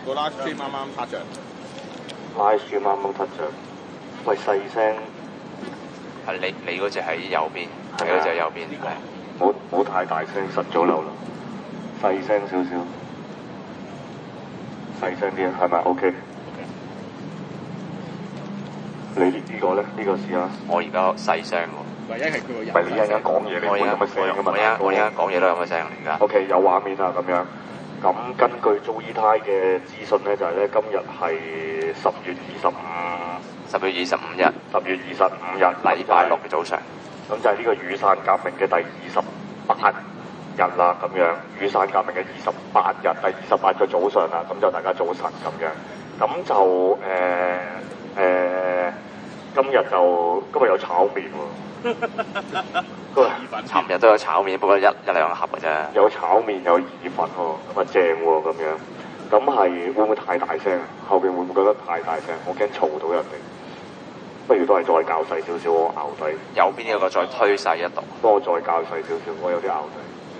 個 live stream 啱啱拍着。 live stream 啱啱拍着。喂，細聲。 係你嗰隻喺右邊，你嗰隻喺右邊。係。 冇太大聲，實咗流啦。細聲少少。細聲啲啊，係咪 ？OK。你呢個咧？呢個試下。 我而家細聲喎。 唯一係佢個人。 唔係你一陣間講嘢，你冇咁嘅聲噶嘛？ 我而家講嘢都有咁嘅聲嚟㗎。 OK， 有畫面啊咁樣。咁根據 Joey Tai 嘅資訊咧，就係咧今日係10月25日，禮拜六嘅早上。咁就係呢個雨傘革命嘅第28日啦，咁樣。雨傘革命嘅28日，第28個早上啦，咁就大家早晨咁樣。咁就今日有炒麵喎。 尋日都有炒麵，不過一兩盒嘅啫。 有炒麵有意粉喎，咁啊正喎咁樣。咁係會唔會太大聲啊？後邊會唔會覺得太大聲？我驚嘈到人哋。不如都係再較細少少，我咬低。 右邊有個再推細一度。 幫我再較細少少，我有啲咬低。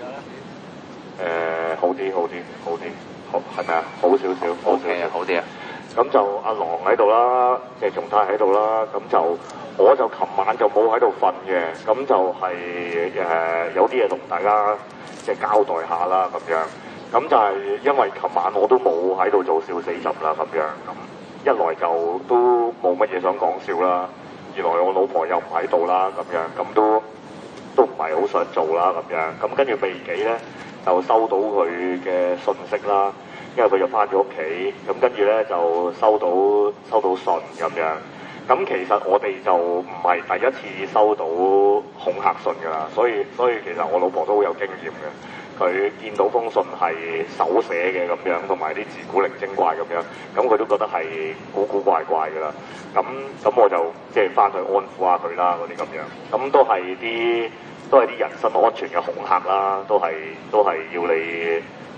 好啲，好係咪啊？好少少， 好啲啊！ 咁就阿郎喺度啦，謝仲泰喺度啦，咁就我就琴晚就冇喺度瞓嘅，咁就係有啲嘢同大家即係交代下啦咁樣。咁就係因為琴晚我都冇喺度做笑死集啦咁樣，咁一來就都冇乜嘢想講笑啦，二來我老婆又唔喺度啦咁樣，咁都唔係好想做啦咁樣。咁跟住未幾咧就收到佢嘅訊息啦。因為佢就翻咗屋企，咁跟住咧就收到信咁樣。咁其實我哋就唔係第一次收到恐嚇信㗎啦，所以其實我老婆都好有經驗嘅。佢見到封信係手寫嘅咁樣，同埋啲字古靈精怪咁樣，咁佢都覺得係古怪怪㗎啦。咁我就即係翻去安撫下佢啦，嗰啲咁樣。咁都係啲人身安全嘅恐嚇啦，都係要你。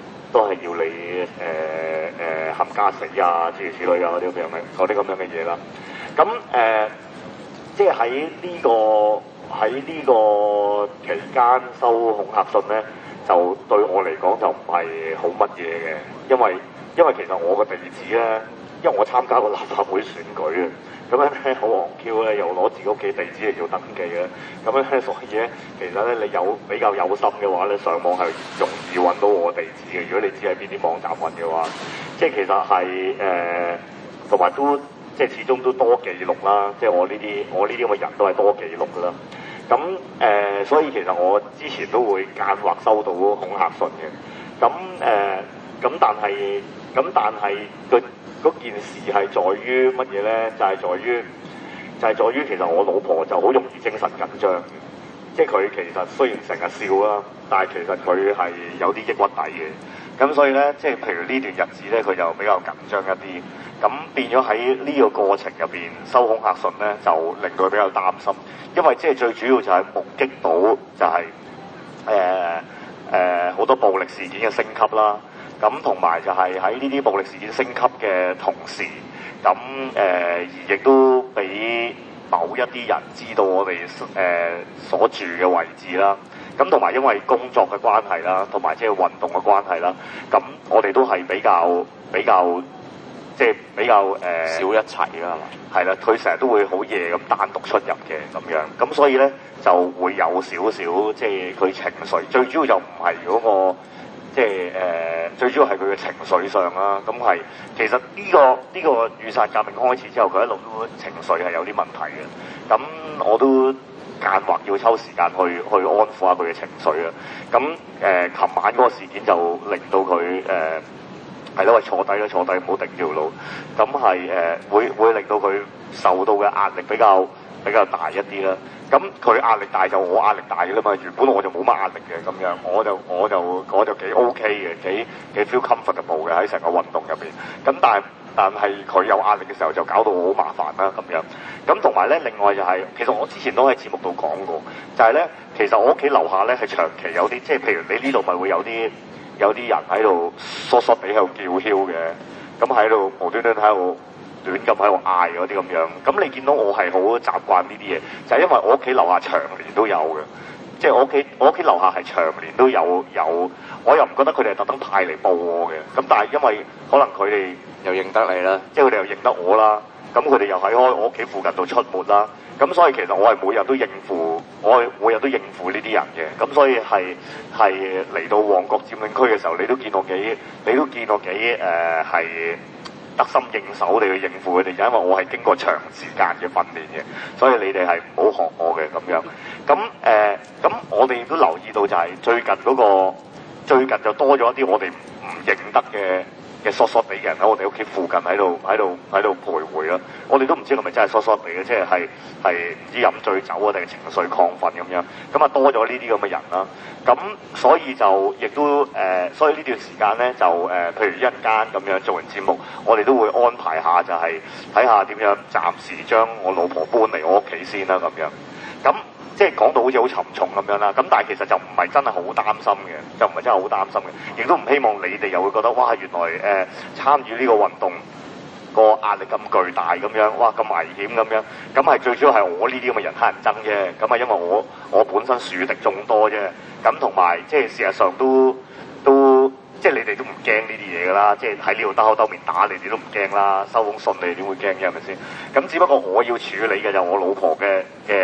冚家死啊，諸如此類啊，嗰啲咁樣嘅嘢啦。咁即係喺呢個期間收恐嚇信咧，就對我嚟講就唔係好乜嘢嘅，因為其實我個地址咧，因為我參加過立法會選舉啊，咁樣咧好戇 Q 咧，又攞自己屋企地址嚟做登記嘅，咁樣咧所以咧，其實咧你有比較有心嘅話咧，上網係容易揾到我地址嘅。如果你知喺邊啲網站揾嘅話，即係其實係同埋都即係始終都多記錄啦。即係我呢啲咁嘅人都係多記錄㗎啦。咁所以其實我之前都會間或收到恐嚇信嘅。咁但係嗰件事係在於乜嘢咧？就係在於其實我老婆就好容易精神緊張，即係佢其實雖然成日笑啦，但係其實佢係有啲抑鬱底嘅。咁所以咧，即係譬如呢段日子咧，佢就比較緊張一啲。咁變咗喺呢個過程入邊收恐嚇信咧，就令到佢比較擔心，因為即係最主要就係目擊到就係好多暴力事件嘅升級啦。咁同埋就係喺呢啲暴力事件升級嘅同時，咁而亦都俾某一啲人知道我哋所住嘅位置啦。咁同埋因為工作嘅關係啦，同埋即係運動嘅關係啦，咁我哋都係比較即係比較少一齊啦，係嘛？ 係啦，佢成日都會好夜咁單獨出入嘅咁樣，咁所以咧就會有少少即係佢情緒，最主要就唔係嗰個。即係最主要係佢嘅情緒上啦，咁係其實呢個雨傘革命開始之後，佢一路都情緒係有啲問題嘅。咁我都間或要抽時間去安撫下佢嘅情緒啊。咁琴晚嗰個事件就令到佢係咯，坐低唔好頂條路。咁係會令到佢受到嘅壓力比較大一啲啦。咁佢壓力大就我壓力大嘅啦嘛，原本我就冇乜壓力嘅咁樣，我就幾 OK 嘅，幾 feel comfortable 嘅喺成個運動入邊。咁但係佢有壓力嘅時候就搞到我好麻煩啦咁樣。咁同埋咧，另外就係、其實我之前都喺節目度講過，就係咧，其實我屋企樓下咧係長期有啲，即係譬如你呢度咪會有啲人喺度疏疏地喺度叫囂嘅，咁喺度無端端喺度亂咁喺度嗌嗰啲咁樣，咁你見到我係好習慣呢啲嘢，就係因為我屋企樓下長年都有嘅， 即係我屋企樓下係長年都有，我又唔覺得佢哋係特登派嚟報我嘅。咁但係因為可能佢哋又認得你啦， 即係佢哋又認得我啦，咁佢哋又喺我屋企附近度出沒啦。咁所以其實我係每日都應付呢啲人嘅。咁所以係嚟到旺角佔領區嘅時候，你都見我幾係得心應手地去應付佢哋，因為我係經過長時間嘅訓練嘅，所以你哋係唔好學我嘅咁樣。咁我哋都留意到就係最近就多咗一啲我哋唔認得嘅疏疏地嘅人喺我哋屋企附近喺度徘徊啦。我哋都唔知係咪真係疏疏地嘅，即係唔知飲醉酒啊定係情緒亢奮咁樣。咁啊多咗呢啲咁嘅人啦。咁所以就亦都所以呢段時間咧就譬如一陣間咁樣做完節目，我哋都會安排下就係睇下點樣暫時將我老婆搬嚟我屋企先啦咁樣。咁即係講到好似好沉重咁樣啦，咁但係其實就唔係真係好擔心嘅，就唔係真係好擔心嘅，亦都唔希望你哋又會覺得哇原來參與呢個運動個壓力咁巨大咁樣，哇咁危險咁樣，咁係最主要係我呢啲咁嘅人乞人憎啫，咁啊因為我本身樹敵眾多啫，咁同埋即係事實上都即係你哋都唔驚呢啲嘢㗎啦，即係喺呢度兜口兜面打你哋都唔驚啦，收封信你哋點會驚嘅係咪先？咁只不過我要處理嘅就係我老婆嘅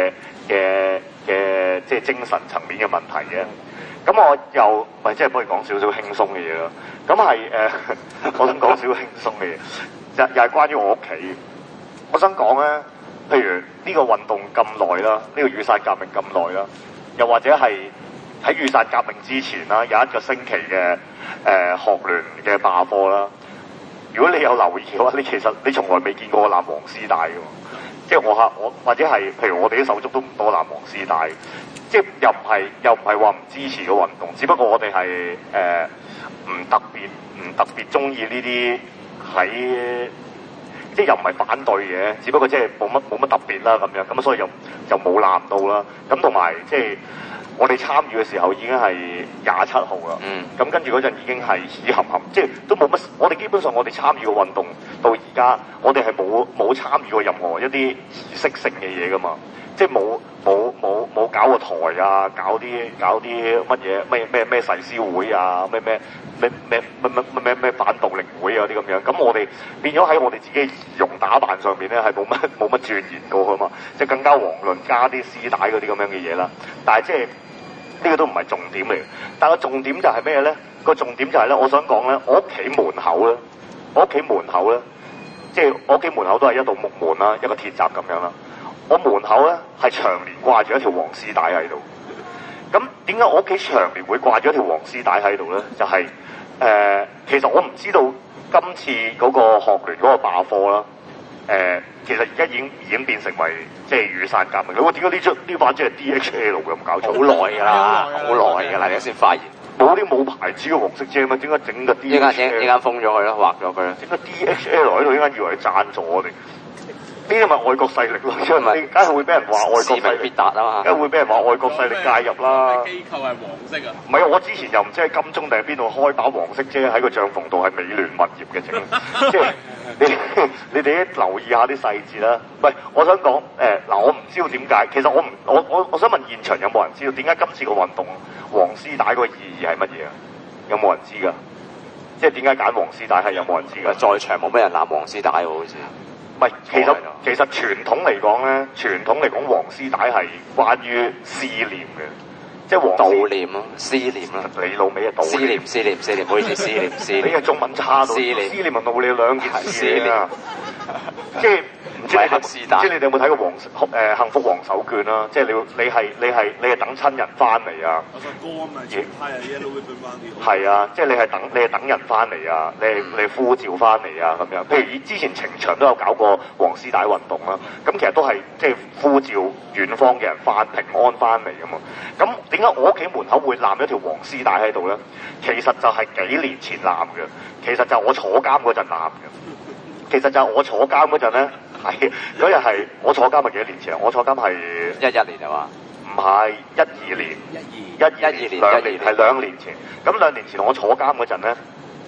即係精神層面嘅問題嘅。咁我又咪即係幫你講少少輕鬆嘅嘢咯。咁係我想講少少輕鬆嘅嘢，又係關於我屋企。我想講咧，譬如呢個運動咁耐啦，呢個雨傘革命咁耐啦，又或者係喺雨傘革命之前啦，有一個星期嘅學聯嘅罷課啦。如果你有留意嘅話，其實你從來未見過我攬黃絲帶嘅，即係我或者係譬如我哋啲手足都唔多攬黃絲帶，即係又唔係話唔支持個運動，只不過我哋係唔特別中意呢啲喺。即係又唔係反對嘅，只不過即係冇乜特別啦咁樣，咁所以就冇攬到啦。咁同埋即係我哋參與嘅時候已經係27號啦。咁跟住嗰陣已經係喜含含，即係都冇乜。我哋基本上我哋參與嘅運動到而家，我哋係冇參與過任何一啲儀式性嘅嘢噶嘛。即係冇搞過台啊，搞啲乜嘢咩誓師會啊，咩反暴力會啊啲咁樣，咁我哋變咗喺我哋自己儀容打扮上面咧係冇乜鑽研過噶嘛，即係更加遑論加啲絲帶嗰啲咁樣嘅嘢啦。但係即係呢個都唔係重點嚟嘅，但係個重點就係咩咧？個重點就係咧，我想講咧，我屋企門口咧，即係我屋企門口都係一道木門啦，一個鐵閘咁樣啦。我門口咧係長年掛住一條黃絲帶喺度。咁點解我屋企長年會掛住一條黃絲帶喺度咧？就係、其實我唔知道今次嗰個學聯嗰個罷課啦。其實而家已經變成為即係雨傘革命。我點解呢把即係 DHL 嘅咁搞錯？ 好耐㗎啦，好耐㗎啦，你先發現。 冇啲冇牌子嘅黃色遮咩？點解整個 DHL？ 依間封咗佢啦，劃咗佢啦。 整個 DHL 喺度，依間以為係贊助我哋。呢啲咪外國勢力咯，因為梗係會俾人話外國勢力必達啊嘛，梗係會俾人話外國勢力介入啦。 機構係黃色啊？ 唔係，我之前又唔知喺金鐘定係邊度開把黃色遮喺個帳篷度，係美聯物業嘅整，即係你哋留意下啲細節啦。唔係，我想講嗱，我唔知道點解。其實我想問現場有冇人知道點解今次個運動黃絲帶個意義係乜嘢啊？有冇人知㗎？即係點解揀黃絲帶係有冇人知㗎？ 在場冇咩人攬黃絲帶喎，好似。 唔係，其實傳統嚟講咧，黃絲帶係關於思念嘅，即係悼念咯，思念啦。 你老味啊，悼念。思念，唔好意思，思念。你嘅中文差到，思念同悼念兩件事啊，即係。唔知你哋有冇睇過幸福黃手券啦？即係你係等親人翻嚟啊！ 我首歌啊嘛， 係啊，即係你係等人翻嚟啊！你呼召翻嚟啊咁樣。譬如之前程翔都有搞過黃絲帶運動啦，咁其實都係即係呼召遠方嘅人平安翻嚟㗎嘛。咁點解我屋企門口會攬一條黃絲帶喺度咧？其實就係幾年前攬嘅，其實就係我坐監嗰陣攬嘅。其實就係我坐監嗰陣咧，係嗰日係我坐監係幾多年前啊？我坐監係 11年啊嘛？ 唔係12年，12年係2年前。咁2年前我坐監嗰陣咧，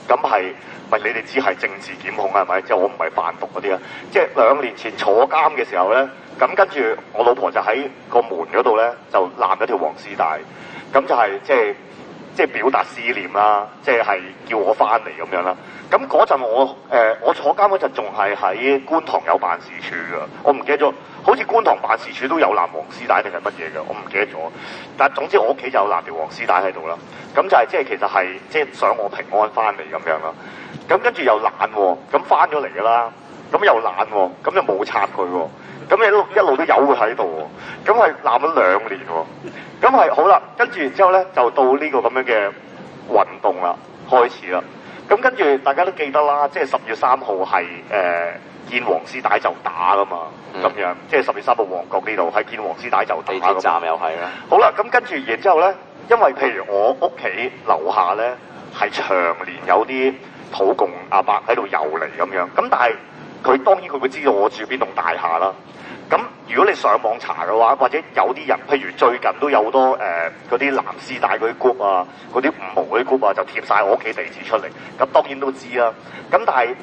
咁係咪你哋知係政治檢控係咪？即係我唔係販毒嗰啲啊。即係2年前坐監嘅時候咧，咁跟住我老婆就喺個門嗰度咧就攬咗條黃絲帶，咁就係即係表達思念啦，即係叫我翻嚟咁樣啦。咁嗰陣我坐監嗰陣仲係喺觀塘有辦事處㗎，我唔記得咗，好似觀塘辦事處都有攬黃絲帶定係乜嘢㗎，我唔記得咗。但係總之我屋企就有攬條黃絲帶喺度啦。咁就係即係其實係即係想我平安翻嚟咁樣啦。咁跟住又懶喎，咁翻咗嚟㗎啦，咁又懶喎，咁就冇拆佢喎。咁你都一路都有佢喺度喎，咁係攬咗2年喎，咁係好啦，跟住之後咧就到呢個咁樣嘅運動啦，開始啦，咁跟住大家都記得啦，即係10月3號係見黃絲帶就打噶嘛，咁樣即係10月3號旺角呢度係見黃絲帶就打。地鐵站又係啦。好啦，咁跟住然之後咧，因為譬如我屋企樓下咧係長年有啲土共阿伯喺度遊嚟咁樣，咁但係佢當然佢會知道我住邊棟大廈啦。咁如果你上網查嘅話，或者有啲人，譬如最近都有好多嗰啲藍絲帶嗰啲 group 啊，嗰啲5毛嗰啲 group 啊，就貼晒我屋企地址出嚟。咁當然都知啦。咁但係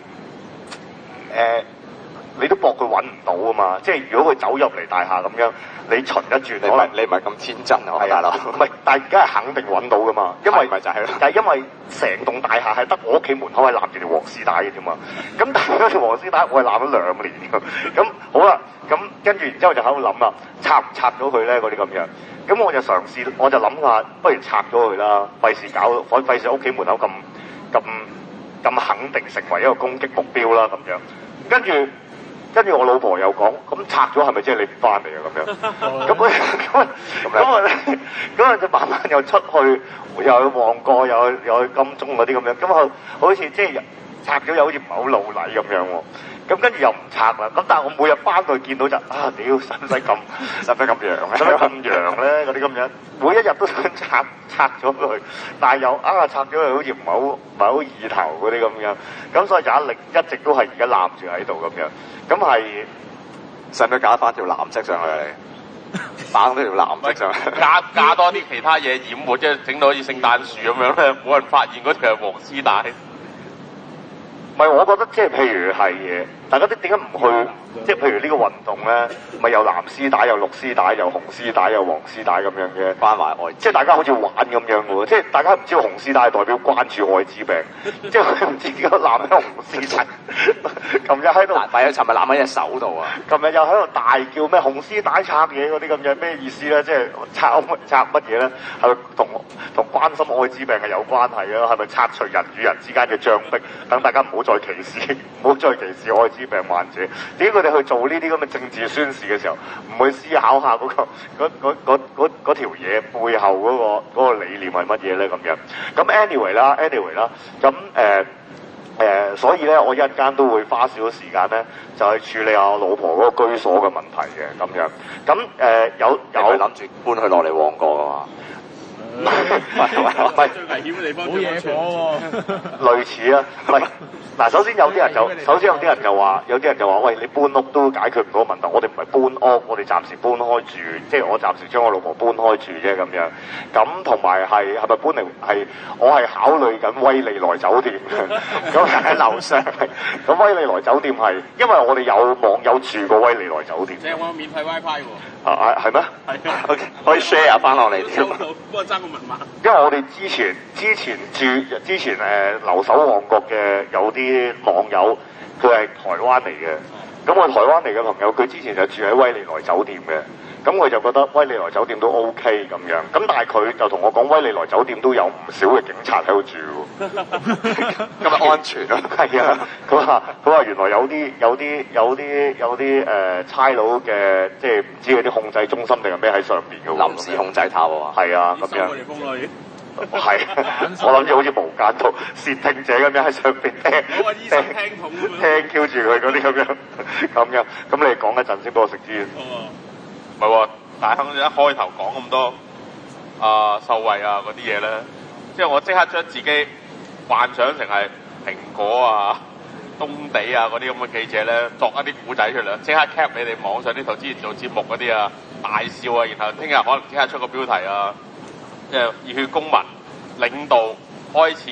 你都搏佢揾唔到啊嘛！即係如果佢走入嚟大廈咁樣，你巡一轉，可能你唔係咁天真啊，係啊，唔係，但係而家係肯定揾到噶嘛，因為咪就係咯，但係因為成棟大廈係得我屋企門口係攬住條黃絲帶嘅啫嘛。咁但係嗰條黃絲帶我係攬咗2年㗎。咁好啦，咁跟住然之後就喺度諗啦，拆唔拆咗佢咧？嗰啲咁樣。咁我就嘗試，我就諗下，不如拆咗佢啦，費事屋企門口咁肯定成為一個攻擊目標啦咁樣。跟住我老婆又講，咁拆咗係咪即係你唔翻嚟啊？咁樣，咁啊就慢慢又出去，又去旺角，又去金鐘嗰啲咁樣，咁好似即係拆咗又好似唔係好老禮咁樣喎。咁跟住又唔拆啦。咁但係我每日翻去見到就屌，使唔使咁揚咧？使唔使咁揚咧？嗰啲咁樣，每一日都想拆咗佢，但係又拆咗佢好似唔係好意頭嗰啲咁樣。咁所以就一直都係而家攬住喺度咁樣。咁係使唔使加翻條藍色上去啊？你綁多條藍色上去， 加多啲其他嘢掩沒，即係整到好似聖誕樹咁樣咧，冇人發現嗰條係黃絲帶。 唔係，我覺得即係譬如係大家都點解唔去？即係譬如呢個運動咧，咪有藍絲帶、有綠絲帶、有紅絲帶、有黃絲帶咁樣嘅關懷愛，即係大家好似玩咁樣嘅喎。即係大家唔知道紅絲帶係代表關注愛滋病，即係佢唔知點解攬喺紅絲帶。琴日喺度，尋日攬喺隻手度啊！琴日又喺度大叫咩紅絲帶拆嘢嗰啲咁樣，咩意思咧？即係拆乜嘢咧？係咪同關心愛滋病係有關係啊？係咪拆除人與人之間嘅障壁，等大家唔好再歧視愛滋病患者？點解佢哋去做呢啲咁嘅政治宣示嘅時候，唔去思考下嗰條嘢背後嗰個理念係乜嘢咧？咁樣咁 anyway 啦，咁所以咧，我一陣間都會花少少時間咧，就去處理下我老婆嗰個居所嘅問題嘅咁樣。咁有諗住搬佢落嚟旺角啊嘛？唔係最危險嘅地方，冇野火喎。類似啊，唔係嗱。首先有啲人就話，喂，你搬屋都解決唔到問題。我哋唔係搬屋，我哋暫時搬開住，即係我暫時將我老婆搬開住啫咁樣。咁同埋係咪搬嚟係？我係考慮緊威利來酒店嘅，咁喺樓上。咁威利來酒店係，因為我哋有網友住過威利來酒店。即係我有免費 WiFi 喎。係咩？係啊。OK， 可以 share 翻落嚟添。幫我爭個密碼。因為我哋之前留守旺角嘅有啲網友，佢係台灣嚟嘅。咁我台灣嚟嘅朋友，佢之前就住喺威利來酒店嘅。咁佢就覺得威利來酒店都 OK 咁樣。咁但係佢就同我講，威利來酒店都有唔少嘅警察喺度住喎。咁咪安全咯？係啊。佢話原來有啲差佬嘅，即係唔知嗰啲控制中心定係咩喺上邊嘅喎。臨時控制塔喎。係啊，咁樣。係，我諗住好似無間道竊聽者咁樣喺上邊聽 Q 住佢嗰啲咁樣。咁你講一陣先，幫我食支煙。唔係喎，大亨一開頭講咁多受惠嗰啲嘢咧，即係我即刻將自己幻想成係蘋果東地嗰啲咁嘅記者咧，作一啲古仔出嚟，即刻 cap 你哋網上呢頭之前做節目嗰啲大笑然後聽日可能即刻出個標題即係熱血公民領導開始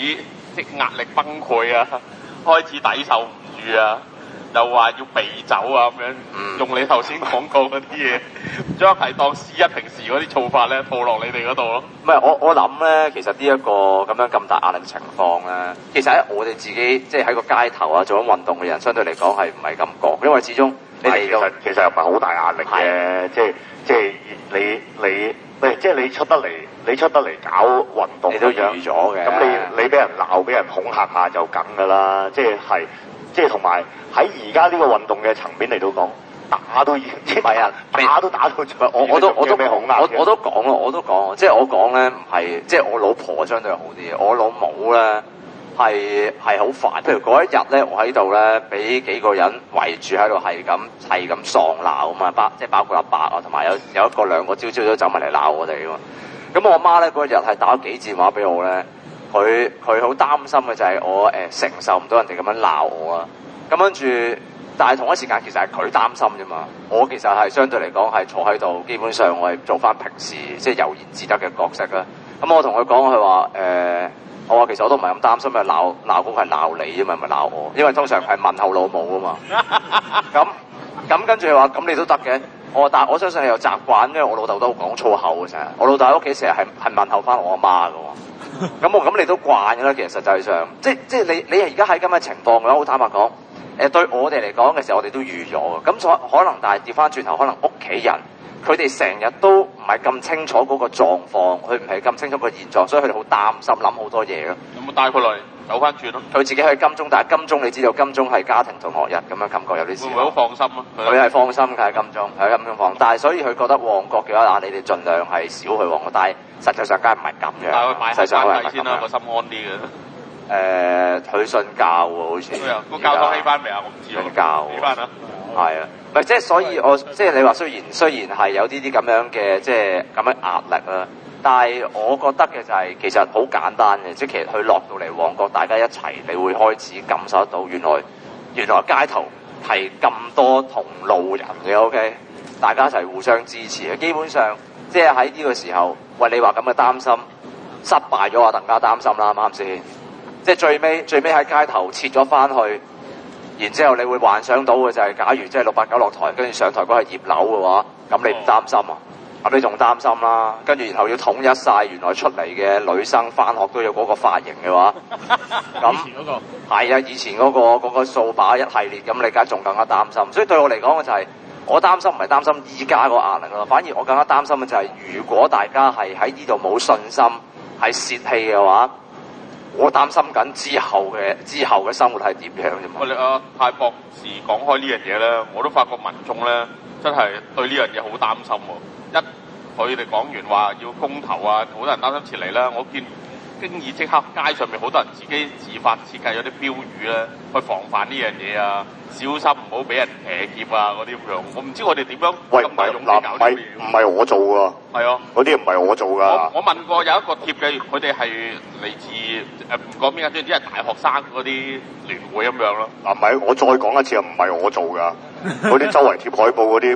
即係壓力崩潰啊，開始抵受唔住啊，又話要避走啊咁樣，用你頭先講過嗰啲嘢，將係當C1平時嗰啲做法咧套落你哋嗰度咯。 唔係我諗咧，其實呢一個咁樣咁大壓力嘅情況咧，其實喺我哋自己即係喺個街頭啊做緊運動嘅人，相對嚟講係唔係咁覺，因為始終你哋都其實又唔係好大壓力嘅，即係你出得嚟搞運動， 你都預咗嘅。 咁你俾人鬧俾人恐嚇下就梗㗎啦，即係同埋喺而家呢個運動嘅層面嚟到講，打都已經係啊， 打到我都咩恐嚇？ 我都講，即係我講咧唔係，即係我老婆相對好啲，我老母咧係好煩。譬如嗰一日咧，我喺度咧，俾幾個人圍住喺度係咁喪鬧啊嘛，即係包括阿伯啊，同埋有一個兩個朝朝都走埋嚟鬧我哋㗎嘛。咁我媽咧嗰日係打咗幾次電話俾我咧，佢好擔心嘅就係我承受唔到人哋咁樣鬧我啊。咁跟住，但係同一時間其實係佢擔心啫嘛。我其實係相對嚟講係坐喺度，基本上我係做翻平時即係悠然自得嘅角色啦。咁我同佢講，佢話我話其實我都唔係咁擔心，鬧嗰個係鬧你啫嘛，唔係鬧我。因為通常係問候老母啊嘛。咁跟住佢話咁你都得嘅。但係我相信你又習慣，因為我老豆都講粗口嘅成日。我老豆喺屋企成日係問候翻我阿媽嘅喎。咁你都慣嘅啦。其實實際上，即係你而家喺咁嘅情況嘅話，好坦白講，對我哋嚟講嘅時候，我哋都預咗嘅。咁可能，但係調翻轉頭，可能屋企人佢哋成日都唔係咁清楚嗰個狀況，佢唔係咁清楚個現狀，所以佢哋好擔心，諗好多嘢咯。 有冇帶佢落嚟走翻轉咯？ 佢自己去金鐘，但係金鐘你知道金鐘係家庭同學日咁樣感覺有啲事。 會唔會好放心啊？ 佢係放心嘅喺金鐘，喺金鐘放。但係所以佢覺得旺角嘅話，你哋盡量係少去旺角。但係實際上梗係唔係咁樣。 但係佢買下關係先啦，個心安啲嘅。 佢信教喎，好似。 個教堂起翻未啊？我唔知喎。 信教。 起翻啊！ 係啊，唔係即係所以即係你話雖然係有啲咁樣嘅即係咁樣壓力啦，但係我覺得嘅就係其實好簡單嘅，即係其實佢落到嚟旺角，大家一齊，你會開始感受得到原來街頭係咁多同路人嘅 ，OK， 大家一齊互相支持嘅，基本上即係喺呢個時候，喂你話咁嘅擔心失敗咗啊，更加擔心啦，啱唔啱先？即係最尾喺街頭切咗翻去。然之後，你會幻想到嘅就係，假如即係689落台，跟住上台嗰係葉劉嘅話，咁你唔擔心啊？咁你仲擔心啦？跟住然後要統一晒，原來出嚟嘅女生返學都有嗰個髮型嘅話，咁係啊，以前嗰個掃把一系列，咁你梗係仲更加擔心。所以對我嚟講嘅就係，我擔心唔係擔心依家個壓力咯，反而我更加擔心嘅就係，如果大家係喺呢度冇信心，係泄氣嘅話。我擔心緊之後嘅生活係點樣啫嘛？ 喂，你泰博士講開呢樣嘢咧，我都發覺民眾咧真係對呢樣嘢好擔心喎。佢哋講完話要公投啊，好多人擔心撤離啦。我見經已即刻街上面好多人自己自發設計咗啲標語咧，去防範呢樣嘢啊，小心唔好俾人騎劫啊嗰啲咁樣。我唔知我哋點樣咁大勇氣搞呢啲嘢。 唔係我做㗎。係啊，嗰啲唔係我做㗎。我問過有一個貼嘅，佢哋係嚟自唔講邊間，總之係大學生嗰啲聯會咁樣咯。嗱，唔係我再講一次啊，唔係我做㗎。嗰啲周圍貼海報嗰啲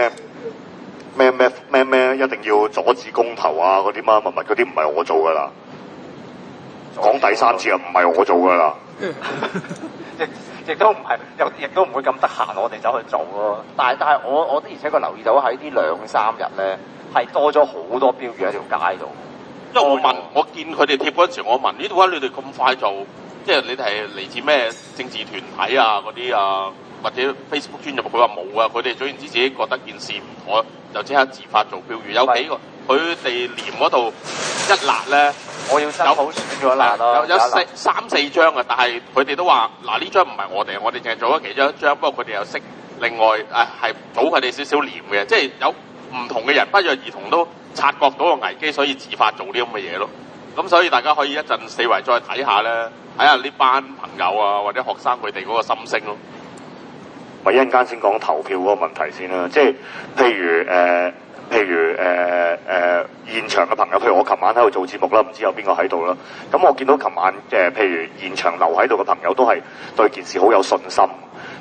咩，一定要阻止公投啊嗰啲乜嗰啲唔係我做㗎啦。講第三次啊，唔係我做㗎啦。亦都唔係，亦都唔會咁得閒，我哋走去做咯。但係我的而且確留意到喺呢2-3日咧，係多咗好多標語喺條街度。 因為我見佢哋貼嗰陣時，我問呢點解你哋咁快就，即係你哋係嚟自咩政治團體啊嗰啲啊，或者 Facebook 專頁，佢話冇啊，佢哋總言之自己覺得件事唔妥，就即刻自發做標語。有幾個佢哋連嗰度一欄咧。 我要真普選咗啦， 有3-4張啊，但係佢哋都話嗱呢張唔係我哋淨係做咗其中一張，不過佢哋又識另外係早佢哋少少廉嘅，即係有唔同嘅人不約而同都察覺到個危機，所以自發做啲咁嘅嘢咯。咁所以大家可以一陣四圍再睇下咧，睇下呢班朋友啊或者學生佢哋嗰個心聲咯。 咪一陣間先講投票嗰個問題先啦，即係譬如現場嘅朋友，譬如我琴晚喺度做節目啦，唔知有邊個喺度啦。咁我見到琴晚譬如現場留喺度嘅朋友都係對件事好有信心，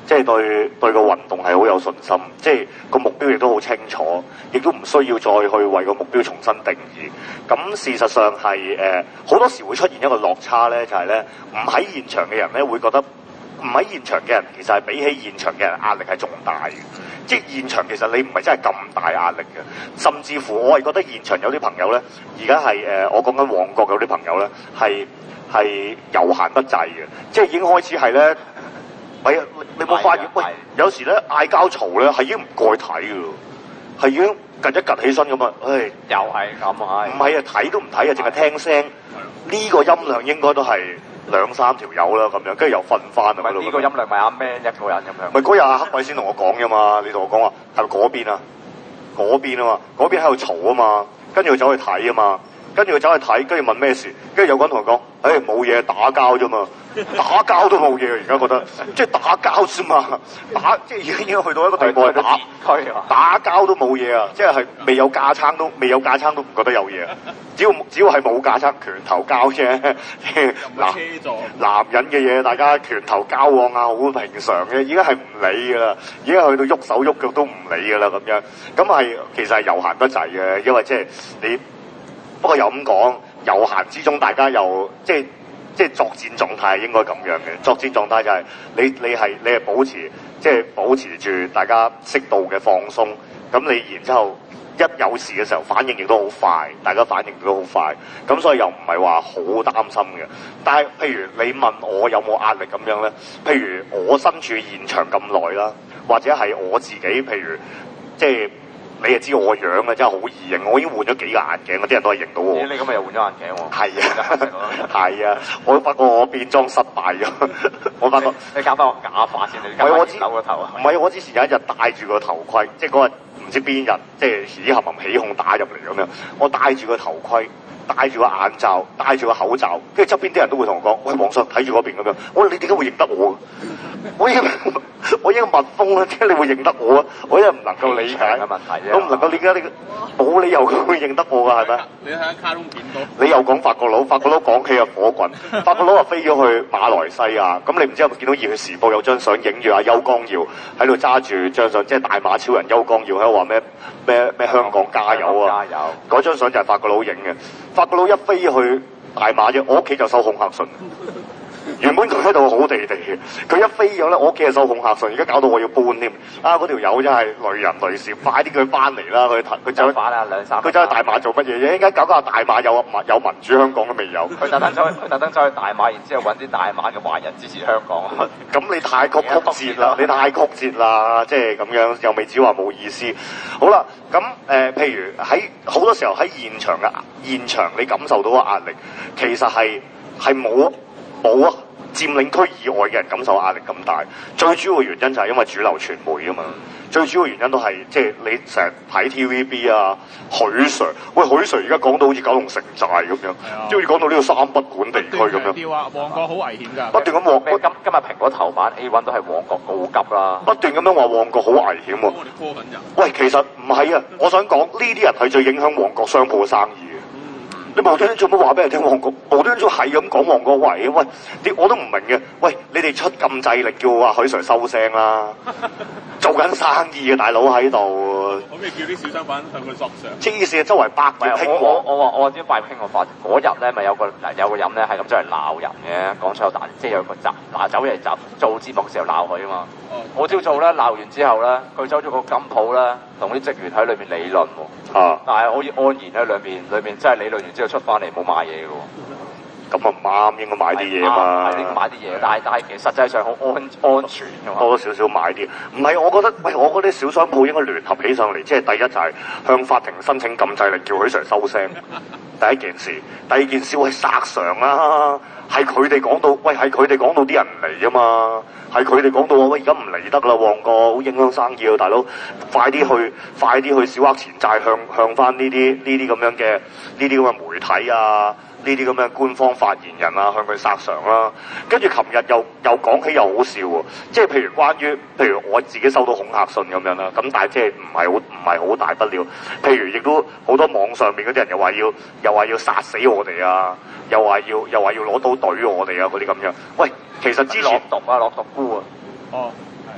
即係對個運動係好有信心，即係個目標亦都好清楚，亦都唔需要再去為個目標重新定義。咁事實上係好多時會出現一個落差咧，就係咧唔喺現場嘅人咧會覺得唔喺現場嘅人其實係比起現場嘅人壓力係仲大嘅。即係現場其實你唔係真係咁大壓力嘅，甚至乎我係覺得現場有啲朋友咧，而家係我講緊旺角有啲朋友咧係悠閒不滯嘅，即係已經開始係咧，喂你冇發現？喂有時咧嗌交嘈咧係已經唔過去睇嘅，係已經趌一趌起身咁啊！唉， 又係咁啊！ 唔係啊，睇都唔睇啊，淨係聽聲。呢個音量應該都係2、3條友啦，咁樣跟住又瞓翻啊！ 唔係呢個音量咪阿 Man 一個人咁樣。 咪嗰日阿黑偉先同我講啫嘛，你同我講話係咪嗰邊啊？嗰邊啊嘛，嗰邊喺度嘈啊嘛，跟住佢走去睇啊嘛，跟住佢走去睇，跟住問咩事，跟住有個人同佢講，冇嘢，打交啫嘛，打交都冇嘢，而家覺得即係打交啫嘛，即係已經去到一個地步係打交都冇嘢啊，即係未有架撐都唔覺得有嘢，只要係冇架撐，拳頭交啫。男人嘅嘢，大家拳頭交往啊，好平常嘅，已經係唔理噶啦，已經去到喐手喐腳都唔理噶啦咁樣，咁係其實係悠閒不滯嘅，因為即係你不過又咁講，悠閒之中大家又即係作戰狀態係應該咁樣嘅，作戰狀態就係你係保持住大家適度嘅放鬆，咁你然之後一有事嘅時候反應亦都好快，大家反應都好快，咁所以又唔係話好擔心嘅。但係譬如你問我有冇壓力咁樣咧，譬如我身處現場咁耐啦，或者係我自己，譬如即係。你就知我個樣啊，真係好易認。我已經換咗幾個眼鏡，嗰啲人都係認到我。 你今日又換咗眼鏡喎？ 係啊，係啊，我發覺我變裝失敗咗。我發覺你搞翻個假髮先，你搞翻扭個頭啊？ 唔係，我之前有一日戴住個頭盔，即係嗰日唔知邊日，即係起哄打入嚟咁樣。我戴住個頭盔，戴住個眼罩，戴住個口罩，跟住側邊啲人都會同我講：喂，皇上睇住嗰邊咁樣。我話你點解會認得我？我已經蜜蜂啦，點解你會認得我啊？我真係唔能夠理解嘅問題啫。我唔能夠理解你冇理由佢會認得我㗎，係咪？ 你睇下卡通片都。 你又講法國佬講起啊火滾，法國佬啊飛咗去馬來西亞，咁你唔知有冇見到《熱血時報》有張相影住阿邱光耀喺度揸住張相，即係大馬超人邱光耀喺度話咩香港加油啊！加油！嗰張相就係法國佬影嘅，法國佬一飛去大馬啫，我屋企就收恐嚇信。原本佢喺度好地地嘅，佢一飛咗咧，我屋企係收恐嚇信，而家搞到我要搬添。嗰條友真係累人累事，快啲佢翻嚟啦！佢走翻啦2-3，佢走去大馬做乜嘢啫？應該搞到大馬有民主，香港都未有。佢特登走去大馬，然之後揾啲大馬嘅華人支持香港。咁你太曲折啦！你太曲折啦！即係咁樣又未至話冇意思。好啦，咁譬如喺好多時候喺現場，你感受到嘅壓力，其實係冇啊！佔領區以外嘅人感受壓力咁大，最主要嘅原因就係因為主流傳媒啊嘛。最主要嘅原因都係即係你成日睇 TVB 啊，許 Sir， 喂許 Sir 而家講到好似九龍城寨咁樣，即係好似講到呢個三不管地區咁樣。調啊，旺角好危險㗎。不斷咁今日蘋果頭版 A1 都係旺角告急啦。不斷咁樣話旺角好危險喎。喂，其實唔係啊，我想講呢啲人係最影響旺角商鋪嘅生意。你無端端做乜話俾人聽旺角？無端端係咁講旺角圍，喂，我都唔明嘅。喂，你哋出咁滯力叫阿許 Sir 收聲啦！做緊生意嘅大佬喺度。可唔可以叫啲小商販向佢索償？黐線，周圍百幾拼我話點解拼我發？嗰日咧咪有個人咧係咁走嚟鬧人嘅，講粗口打，即係有個走嚟做節目嘅時候鬧佢啊嘛。我朝早咧鬧完之後咧，佢走咗個金鋪咧，同啲職員喺裏面理論喎。但係好似安然喺裏面真係理論完之後出翻嚟冇買嘢嘅喎。咁啊唔啱，應該買啲嘢啊嘛。係應該買啲嘢，但係其實實際上好安全嘅嘛。多少少買啲，唔係我覺得，我覺得小商鋪應該聯合起上嚟，即係第一就係向法庭申請禁制令，叫許 Sir 收聲。第一件事，第二件事係殺常啦，係佢哋講到，係佢哋講到啲人唔嚟啊嘛，係佢哋講到而家唔嚟得啦，旺角好影響生意啊，大佬，快啲去小額錢債向翻呢啲咁樣嘅媒體啊。呢啲咁嘅官方發言人啊，向佢殺常啦。跟住琴日又講起又好笑喎，即係譬如我自己收到恐嚇信咁樣啦，咁但係即係唔係好大不了。譬如亦都好多網上面嗰啲人又話要殺死我哋啊，又話要攞刀懟我哋啊嗰啲咁樣。喂，其實之前落毒菇啊。哦。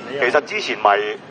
其實之前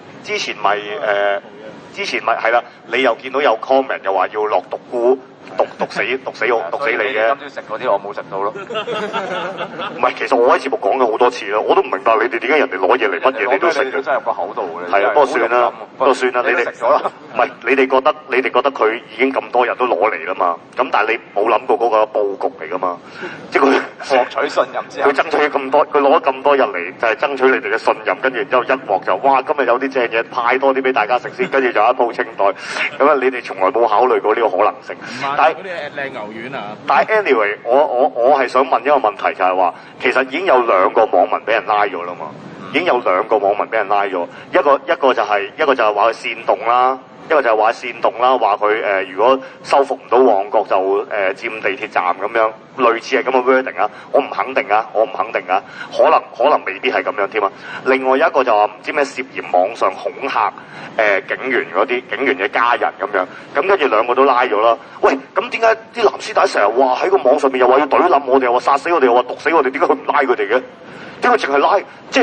咪係啦，你又見到有 comment 又話要落毒菇，毒死你嘅。 今朝食嗰啲我冇食到咯。 唔係，其實我喺節目講咗好多次啦，我都唔明白你哋點解人哋攞嘢嚟乜嘢你都食嘅。 真係入個口度嘅。 係啊，不過算啦，你哋食咗啦。 唔係你哋覺得佢已經咁多人都攞嚟啦嘛？咁但係你冇諗過嗰個佈局嚟噶嘛？即係佢獲取信任之後， 佢爭取咁多，佢攞咁多日嚟就係爭取你哋嘅信任，跟住然之後一鑊就哇！今日有啲正嘢派多啲俾大家食先，跟住就一鋪清袋。咁啊，你哋從來冇考慮過呢個可能性。但係嗰啲靚牛丸啊！ 但係 anyway，我係想問一個問題就係話，其實已經有2個網民俾人拉咗啦嘛，已經有2個網民俾人拉咗，一個就係話佢煽動啦。一個就係話煽動啦，話佢如果收復唔到旺角就佔地鐵站咁樣，類似係咁嘅 wording 啊，我唔肯定啊，可能未必係咁樣添啊。另外一個就話唔知咩涉嫌網上恐嚇警員警員嘅家人咁樣，咁跟住2個都拉咗啦。喂，咁點解啲藍絲帶成日話喺個網上面又話要懟冧我哋，又話殺死我哋，又話毒死我哋，點解佢唔拉佢哋嘅？點解淨係拉？即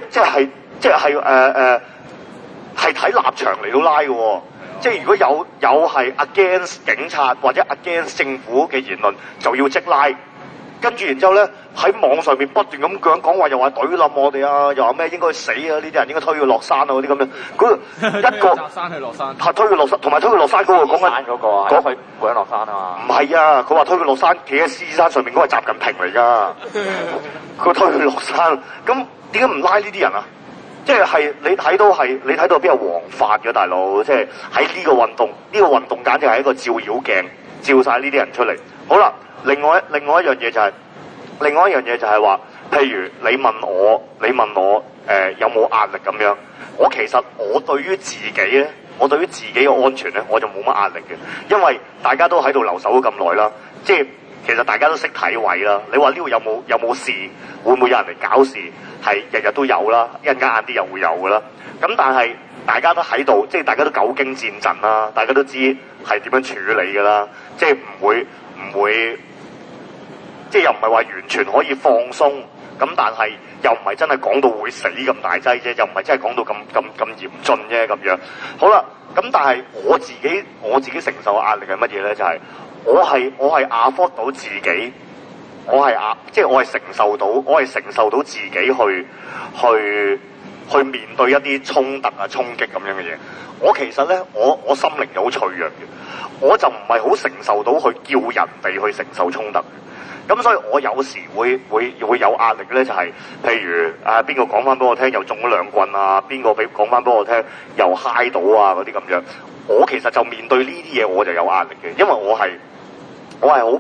係睇立場嚟到拉嘅喎。即係如果有係 against 警察或者 against 政府嘅言論，就要即拉。跟住然之後咧，喺網上面不斷咁講話，又話懟冧我哋啊，又話咩應該死啊，呢啲人應該推佢落山啊嗰啲咁樣。一個砸山去落山， 係推佢落山，同埋推佢落山嗰個講緊嗰個係推冇人落山啊嘛。 唔係啊，佢話推佢落山，企喺獅子山上面嗰個係習近平嚟㗎。佢推佢落山，咁點解唔拉呢啲人啊？即係你睇到邊有黃法嘅大佬，即係喺呢個運動，呢個運動簡直係一個照妖鏡，照晒呢啲人出嚟。好啦，另外一樣嘢就係話，譬如你問我有冇壓力咁樣，其實我對於自己咧，我對於自己嘅安全咧，我就冇乜壓力嘅，因為大家都喺度留守咗咁耐啦，即係。其實大家都識睇位啦，你話呢度有冇事，會唔會有人嚟搞事？係日日都有啦，一陣間晏啲又會有噶啦。咁但係大家都喺度，即係大家都久經戰陣啦，大家都知係點樣處理噶啦，即係唔會，即係又唔係話完全可以放鬆，咁但係又唔係真係講到會死咁大劑啫，又唔係真係講到咁嚴峻啫咁樣。好啦，咁但係我自己承受嘅壓力係乜嘢咧？就係、我係 afford 到自己，我係承受到自己去面對一啲衝突啊、衝擊咁樣嘅嘢。我其實咧，我心靈就好脆弱嘅，我就唔係好承受到去叫人哋去承受衝突。咁所以我有時會有壓力咧，就係、譬如邊個講翻俾我聽又中咗2棍啊，邊個講翻俾我聽又嗨到啊嗰啲咁樣。我其實就面對呢啲嘢我就有壓力嘅，因為我係好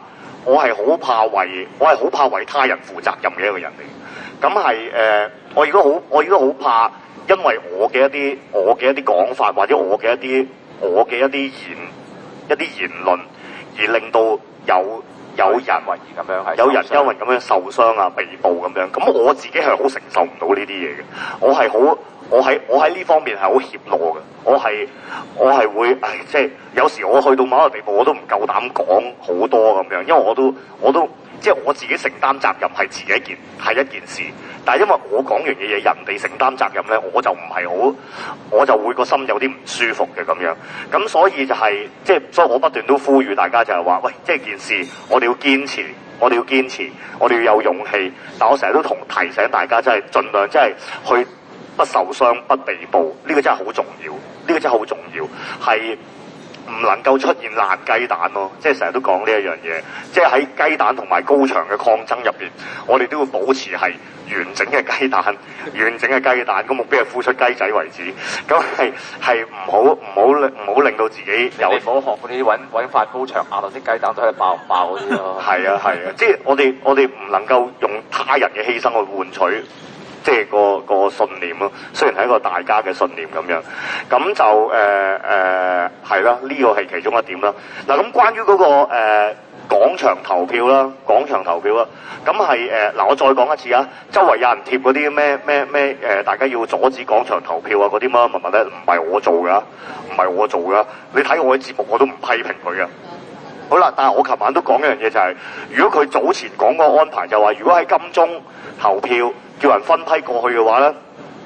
怕為他人負責任嘅一個人嚟。咁係我亦都好怕，因為我嘅一啲講法或者我嘅一啲言論，而令到有人因為咁樣受傷啊、被捕咁樣。咁我自己係好承受唔到呢啲嘢嘅。我喺呢方面係好怯懦嘅。我係會即係有時我去到某一個地步，我都唔夠膽講好多咁樣，因為我都即係我自己承擔責任係自己係一件事，但係因為我講完嘅嘢，人哋承擔責任咧，我就唔係好，我就會個心有啲唔舒服嘅咁樣。咁所以就係即係，所以我不斷都呼籲大家就係話，喂，即係件事，我哋要堅持，我哋要有勇氣。但我成日都提醒大家，真係盡量真係去不受傷、不被捕，呢個真係好重要，係唔能夠出現爛雞蛋咯。即係成日都講呢一樣嘢，即係喺雞蛋同埋高牆嘅抗爭入邊，我哋都要保持係完整嘅雞蛋，個目標係孵出雞仔為止。咁係唔好令到自己有， 你唔好學嗰啲揾塊高牆壓落啲雞蛋都係爆嗰啲咯。 係啊，即係我哋唔能夠用他人嘅犧牲去換取。即係個信念咯，雖然係一個大家嘅信念咁樣，咁就係啦，呢個係其中一點啦。嗱，咁關於嗰個廣場投票啦，咁係嗱，我再講一次啊，周圍有人貼嗰啲咩大家要阻止廣場投票啊嗰啲乜咧，唔係我做噶，你睇我嘅節目我都唔批評佢嘅。好啦，但係我琴晚都講一樣嘢就係，如果佢早前講個安排就話，如果喺金鐘投票叫人分批過去嘅話咧，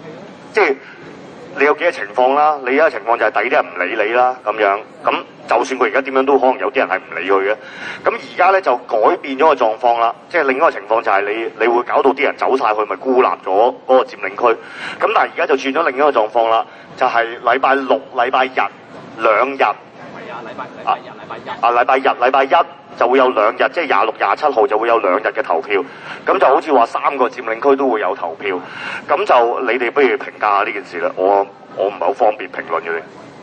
即係你有幾個情況啦？你一個情況就係第二啲人唔理你啦，咁樣咁就算佢而家點樣都可能有啲人係唔理佢嘅。咁而家咧就改變咗個狀況啦，即係另一個情況就係你會搞到啲人走晒去，咪孤立咗嗰個佔領區。咁但係而家就轉咗另一個狀況啦，就係禮拜六、禮拜日兩日。禮拜一就會有2日，即係26、27號就會有2日嘅投票。咁就好似話3個佔領區都會有投票。咁就你哋不如評價下呢件事啦。我唔係好方便評論嘅。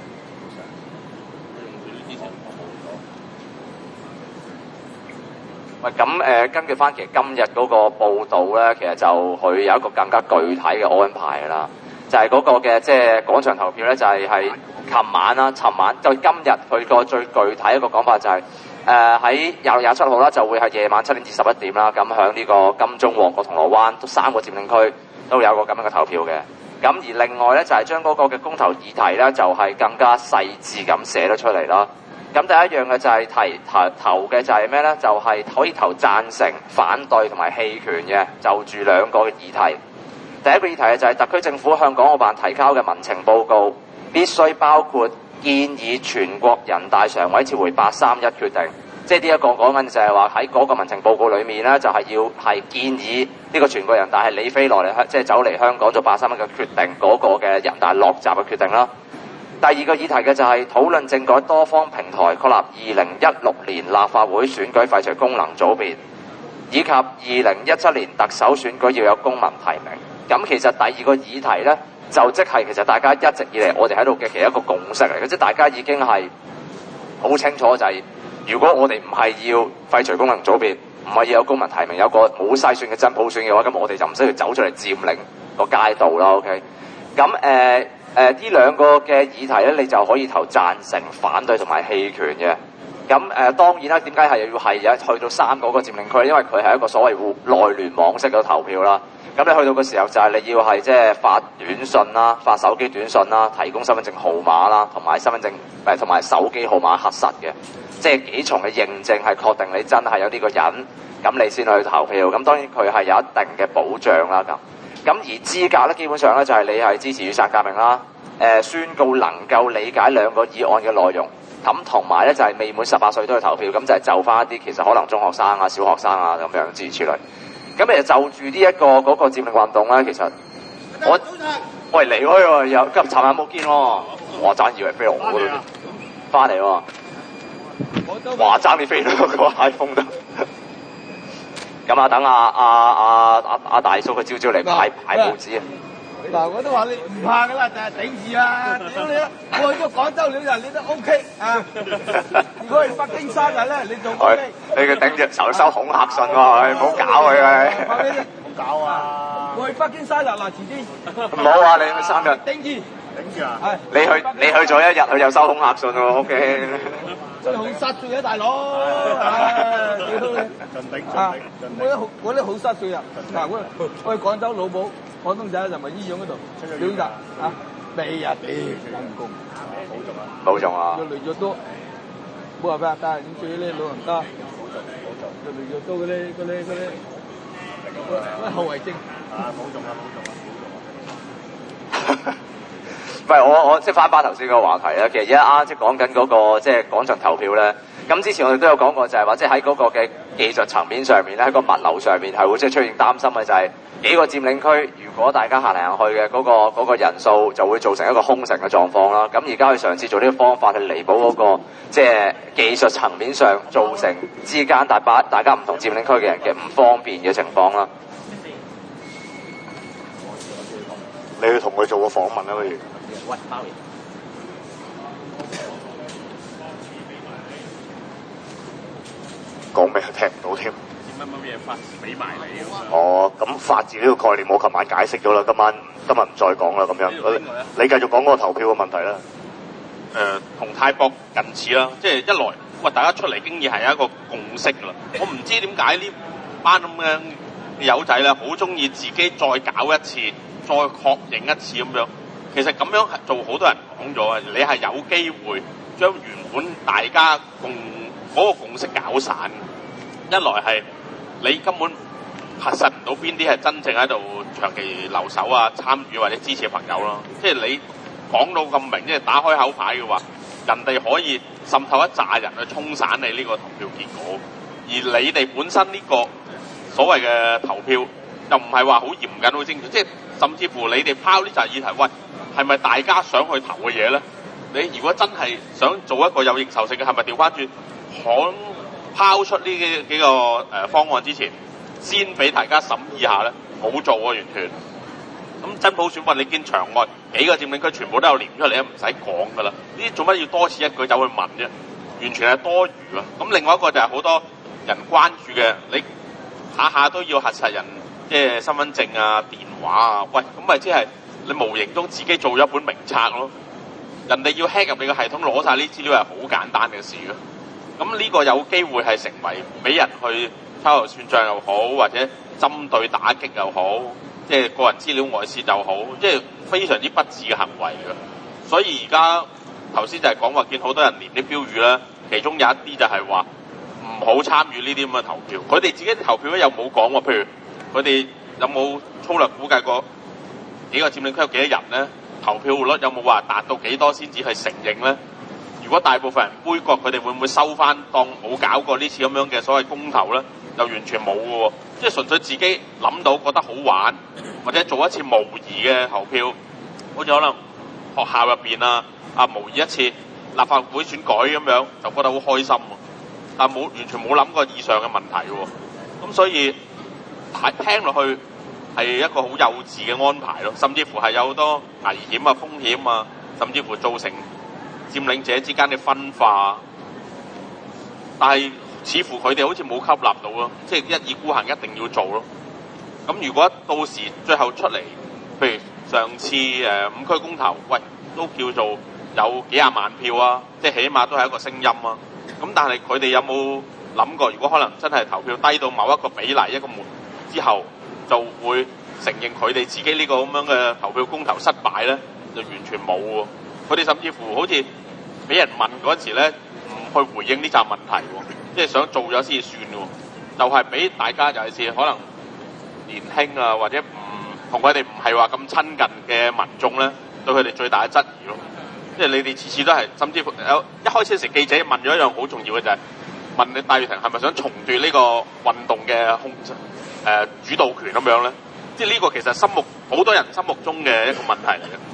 喂，咁根據翻其實今日嗰個報導咧，其實就佢有一個更加具體嘅安排啦，就係嗰個嘅即係廣場投票咧，就係琴晚就今日佢個最具體一個講法就係喺26、27號啦，就會係夜晚7點至11點啦，咁響呢個金鐘、旺角、銅鑼灣都3個佔領區都有個咁樣嘅投票嘅。咁而另外咧就係將嗰個嘅公投議題咧，就係更加細緻咁寫得出嚟啦。咁第一樣嘅就係投嘅就係咩咧？就係可以投贊成、反對同埋棄權嘅，就住2個嘅議題。第一個議題就係特區政府向港澳辦提交嘅民情報告，必須包括建議全國人大常委撤回831決定，即係呢一個講緊就係話喺嗰個民情報告裏面咧，就係要係建議呢個全國人大係你飛落嚟即係走嚟香港做831嘅決定嗰個嘅人大落閘嘅決定啦。第二個議題嘅就係討論政改多方平台確立2016年立法會選舉廢除功能組別，以及2017年特首選舉要有公民提名。咁其實第二個議題呢，就即係其實大家一直以嚟我哋喺度嘅其中一個共識嚟嘅，即係大家已經係好清楚就係、如果我哋唔係要廢除功能組別，唔係要有公民提名，有個冇篩選嘅真普選嘅話，咁我哋就唔需要走出嚟佔領個街道啦。OK， 咁呢2個嘅議題咧，你就可以投贊成、反對同埋棄權嘅。咁當然啦，點解係要係去到3個佔領區？因為佢係一個所謂內聯網式嘅投票啦。咁你去到嘅時候就係你要係即係發短信啦、發手機短信啦、提供身份證號碼啦，同埋身份證同埋手機號碼核實嘅，即係幾重嘅認證係確定你真係有呢個人，咁你先去投票。咁當然佢係有一定嘅保障啦。咁而資格咧，基本上咧就係你係支持雨傘革命啦，宣告能夠理解2個議案嘅內容，咁同埋咧就係未滿18歲都去投票，咁就係就翻一啲其實可能中學生啊、小學生啊咁樣諸如此類。咁其實就住呢一個嗰個佔領運動咧，其實喂離開喎，又今日尋晚冇見喎，我爭以為飛我嗰度翻嚟喎，話爭啲飛到個 iPhone 度。咁啊，等阿大叔佢朝朝嚟派報紙啊！ 嗱，我都話你唔怕噶啦，就係頂住啊！屌你啦！我去咗廣州兩日，你都 OK 啊！如果係北京生日咧，你做 OK。 你佢頂住收收恐嚇信喎，唔好搞佢啊！ 唔好搞啊！我去北京生日嗱，遲啲。 唔好啊！你去3日。 頂住啊！係。 你去咗1日，佢又收恐嚇信喎 ，OK。 真係好濕碎啊，大佬！屌你！我啲好濕碎啊！嗱，我去廣州老母廣東仔人民醫院嗰度2日啊，未啊，陰公， 冇中啊！ 越嚟越多，冇辦法，但係點處理老人家？越嚟越多嗰啲後遺症。冇中啊！ 唔係我即係翻頭先個話題啦。其實而家啱即係講緊嗰個即係廣場投票咧。咁之前我哋都有講過，就係話即係喺嗰個嘅技術層面上面咧，喺個物流上面係會即係出現擔心嘅，就係幾個佔領區，如果大家行嚟行去嘅嗰個人數就會造成一個空城嘅狀況啦。咁而家去嘗試做呢個方法去彌補嗰個即係技術層面上造成之間大家唔同佔領區嘅人嘅唔方便嘅情況啦。 你去同佢做個訪問啦，不如。 喂，包嘢。 講咩聽唔到添？ 乜嘢發俾埋你？ 哦，咁法治呢個概念我琴晚解釋咗啦，今日唔再講啦，咁樣。你繼續講嗰個投票嘅問題啦。 同泰國近似啦，即係一來，喂，大家出嚟經已係一個共識啦。我唔知點解呢班咁樣嘅友仔咧，好中意自己再搞一次，再確認一次咁樣。其實咁樣係做好多人講咗啊，你係有機會將原本大家嗰個共識搞散。一來係你根本核實唔到邊啲係真正喺度長期留守啊、參與或者支持嘅朋友咯。即係你講到咁明，即係打開口牌嘅話，人哋可以滲透一紮人去沖散你呢個投票結果，而你哋本身呢個所謂嘅投票又唔係話好嚴謹、好精準，即係甚至乎你哋拋呢紮議題，喂，係咪大家想去投嘅嘢咧？你如果真係想做一個有認受性嘅，係咪調翻轉拋出呢幾個方案之前，先俾大家審議下咧？冇做喎，完全。咁真普選運，你見場外幾個佔領區全部都有連出嚟，唔使講噶啦。呢啲做乜要多此一舉走去問啫？完全係多餘啊！咁另外一個就係好多人關注嘅，你下下都要核實人即係身份證啊、電話啊，喂，咁咪即係你無形中自己做咗一本名冊咯。人哋要 hack 入你個系統攞晒呢啲資料係好簡單嘅事咯。咁呢個有機會係成為俾人去秋後算賬又好，或者針對打擊又好，即係個人資料外泄又好，即係非常之不智嘅行為嘅。所以而家頭先就係講話見好多人連啲標語啦，其中有一啲就係話唔好參與呢啲咁嘅投票。佢哋自己投票咧又冇講喎，譬如佢哋有冇粗略估計過幾個佔領區有幾多人咧？投票率有冇話達到幾多先至去承認咧？如果大部分人杯葛，佢哋會唔會收翻當冇搞過呢次咁樣嘅所謂公投咧？又完全冇嘅喎，即係純粹自己諗到覺得好玩，或者做一次模擬嘅投票，好似可能學校入邊模擬一次立法會選舉咁樣，就覺得好開心喎。但完全冇諗過以上嘅問題喎。咁所以聽落去係一個好幼稚嘅安排咯，甚至乎係有好多危險啊、風險啊，甚至乎造成佔領者之間嘅分化。但係似乎佢哋好似冇吸納到咯，即係一意孤行一定要做咯。咁如果到時最後出嚟，譬如上次5區公投，喂，都叫做有幾廿萬票啊，即係起碼都係一個聲音啊。咁但係佢哋有冇諗過，如果可能真係投票低到某一個比例一個門之後，就會承認佢哋自己呢個咁樣嘅投票公投失敗咧？就完全冇喎。佢哋甚至乎好似俾人問嗰陣時咧，唔去回應呢紮問題喎，即係想做咗先算喎。就係俾大家尤其是可能年輕啊，或者同佢哋唔係話咁親近嘅民眾咧，對佢哋最大嘅質疑咯。即係你哋次次都係，甚至乎有一開始時記者問咗一樣好重要嘅就係問你戴耀廷係咪想重奪呢個運動嘅主導權咁樣咧？即係呢個其實好多人心目中嘅一個問題嚟嘅。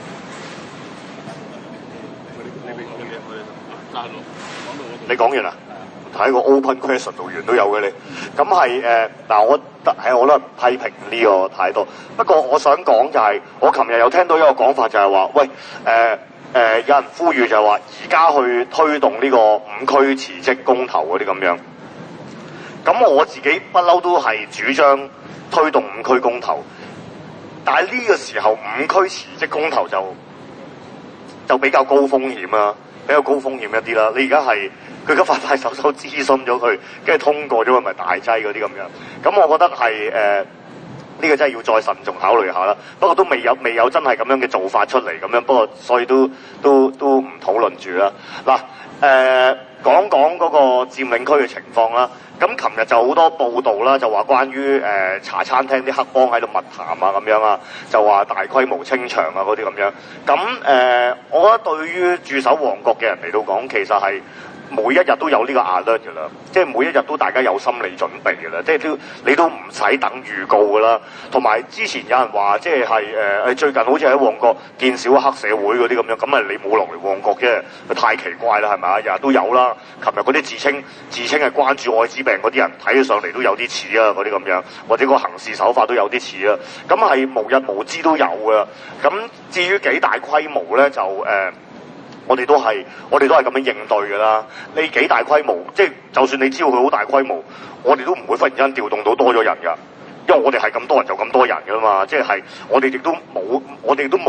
你講完啦？睇個 open question 讀完都有嘅你。咁係嗱，我覺得批評呢個太多。不過我想講就係，我琴日有聽到一個講法就係話，喂有人呼籲就係話，而家去推動呢個5區辭職公投嗰啲咁樣。咁我自己不嬲都係主張推動5區公投，但係呢個時候5區辭職公投就比較高風險啦，比較高風險一啲啦。你而家係佢而家快手諮詢咗佢，跟住通過咗佢咪大劑嗰啲咁樣。咁我覺得係呢個真係要再慎重考慮下啦。不過都未有真係咁樣嘅做法出嚟咁樣，不過所以都唔討論住啦。嗱講嗰個佔領區嘅情況啦。咁琴日就好多報道啦，就話關於茶餐廳啲黑幫喺度密談啊咁樣啊，就話大規模清場啊嗰啲咁樣。咁我覺得對於駐守旺角嘅人嚟到講，其實係每一日都有呢個 alert 㗎啦，即係每一日都大家有心理準備㗎啦，即係你都唔使等預告㗎啦。同埋之前有人話，即係最近好似喺旺角見少黑社會嗰啲咁樣，咁啊你冇落嚟旺角啫，太奇怪啦係咪啊？日日都有啦。琴日嗰啲自稱係關注愛滋病嗰啲人，睇起上嚟都有啲似啊嗰啲咁樣，或者個行事手法都有啲似啊。咁係無日無之都有㗎。咁至於幾大規模咧，就我哋都係咁樣應對㗎啦。你幾大規模，即係就算你知道佢好大規模，我哋都唔會忽然間調動到多咗人㗎，因為我哋係咁多人就咁多人㗎嘛。即係我哋亦都冇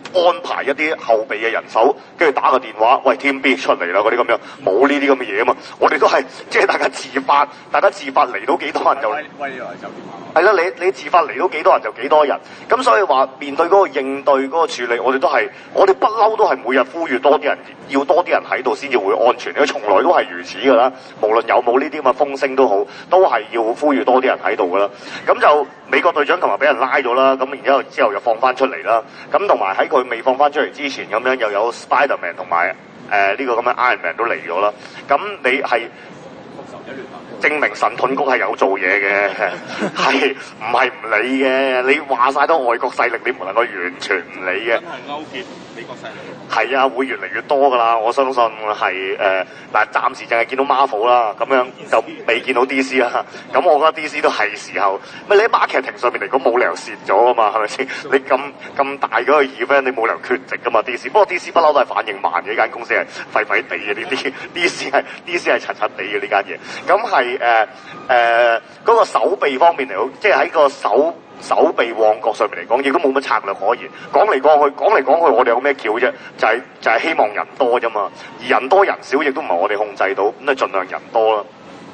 安排一啲後備嘅人手，跟住打個電話，喂 Team B 出嚟啦嗰啲咁樣，冇呢啲咁嘅嘢啊嘛。我哋都係即係大家自發嚟到幾多人就。係啦，你自發嚟到幾多人就幾多人，咁所以話面對嗰個應對嗰個處理，我哋不嬲都係每日呼籲多啲人，要多啲人喺度先至會安全，因為從來都係如此㗎啦。無論有冇呢啲咁嘅風聲都好，都係要呼籲多啲人喺度㗎啦。咁就美國隊長琴日俾人拉咗啦，咁然之後又放翻出嚟啦。咁同埋喺佢未放翻出嚟之前咁樣，又有 Spiderman 同埋呢個咁嘅 Iron Man 都嚟咗啦。咁你係證明神盾局係有做嘢嘅，係唔係唔理嘅？你話晒都外國勢力，你唔能夠完全唔理嘅。真係勾結美國勢力。係啊，會越嚟越多㗎啦！我相信係嗱，暫時淨係見到 Marvel 啦，咁樣就未見到 DC 啦。咁我覺得 DC 都係時候，你喺 marketing 上面嚟講冇理由蝕咗啊嘛，係咪先？你咁大嗰個 event，你冇理由缺席㗎嘛 DC。不過 DC 不嬲都係反應慢嘅，呢間公司係廢廢地嘅呢啲 DC 係柒柒地嘅呢間嘢。咁係嗰個手臂方面嚟講，即係喺個手臂旺角上面嚟講，亦都冇乜策略可言。講嚟講去，我哋有咩橋啫？就係希望人多啫嘛。而人多人少，亦都唔係我哋控制到，咁就盡量人多啦。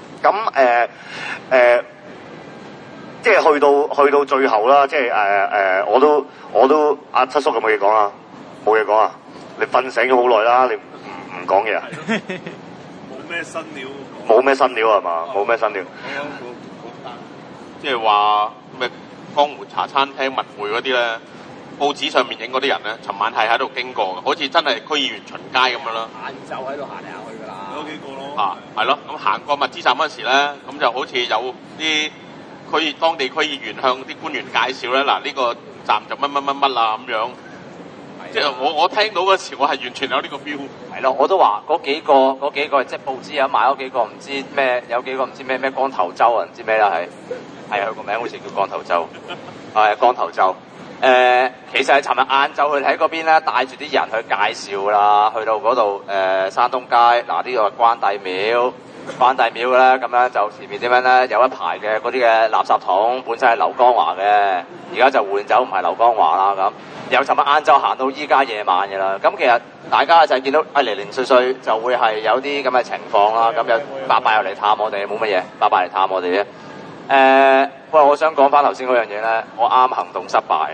咁即係去到最後啦，即係我都阿七叔有冇嘢講啊？冇嘢講啊？你瞓醒咗好耐啦，你唔講嘢啊？ 冇咩新料。 冇咩新料係嘛？冇咩新料。 即係話咩江湖茶餐廳密會嗰啲咧，報紙上面影嗰啲人咧，尋晚係喺度經過嘅，好似真係區議員巡街咁樣咯。晏晝喺度行嚟行去㗎啦。有幾個咯。啊，係咯，咁行過物資站嗰時咧，咁就好似有啲當地區議員向啲官員介紹咧，嗱呢個站就乜啦咁樣。即係我聽到嗰時，我係完全有呢個 feel。 係咯，我都話嗰幾個即係報紙有買嗰幾個唔知咩，有幾個唔知咩光頭周啊，唔知咩啦係佢個名好似叫光頭周，係光頭周。其實係尋日晏晝佢喺嗰邊咧，帶住啲人去介紹啦，去到嗰度山東街嗱呢個關帝廟咧，咁樣就前面點樣咧有一排嘅嗰啲嘅垃圾桶，本身係劉江華嘅，而家就換走唔係劉江華啦咁。由尋日晏晝行到依家夜晚嘅啦，咁其實大家就係見到零零碎碎就會係有啲咁嘅情況啦，咁有伯伯又嚟探我哋，冇乜嘢，伯伯嚟探我哋啫。不過我想講翻頭先嗰樣嘢咧，我啱行動失敗。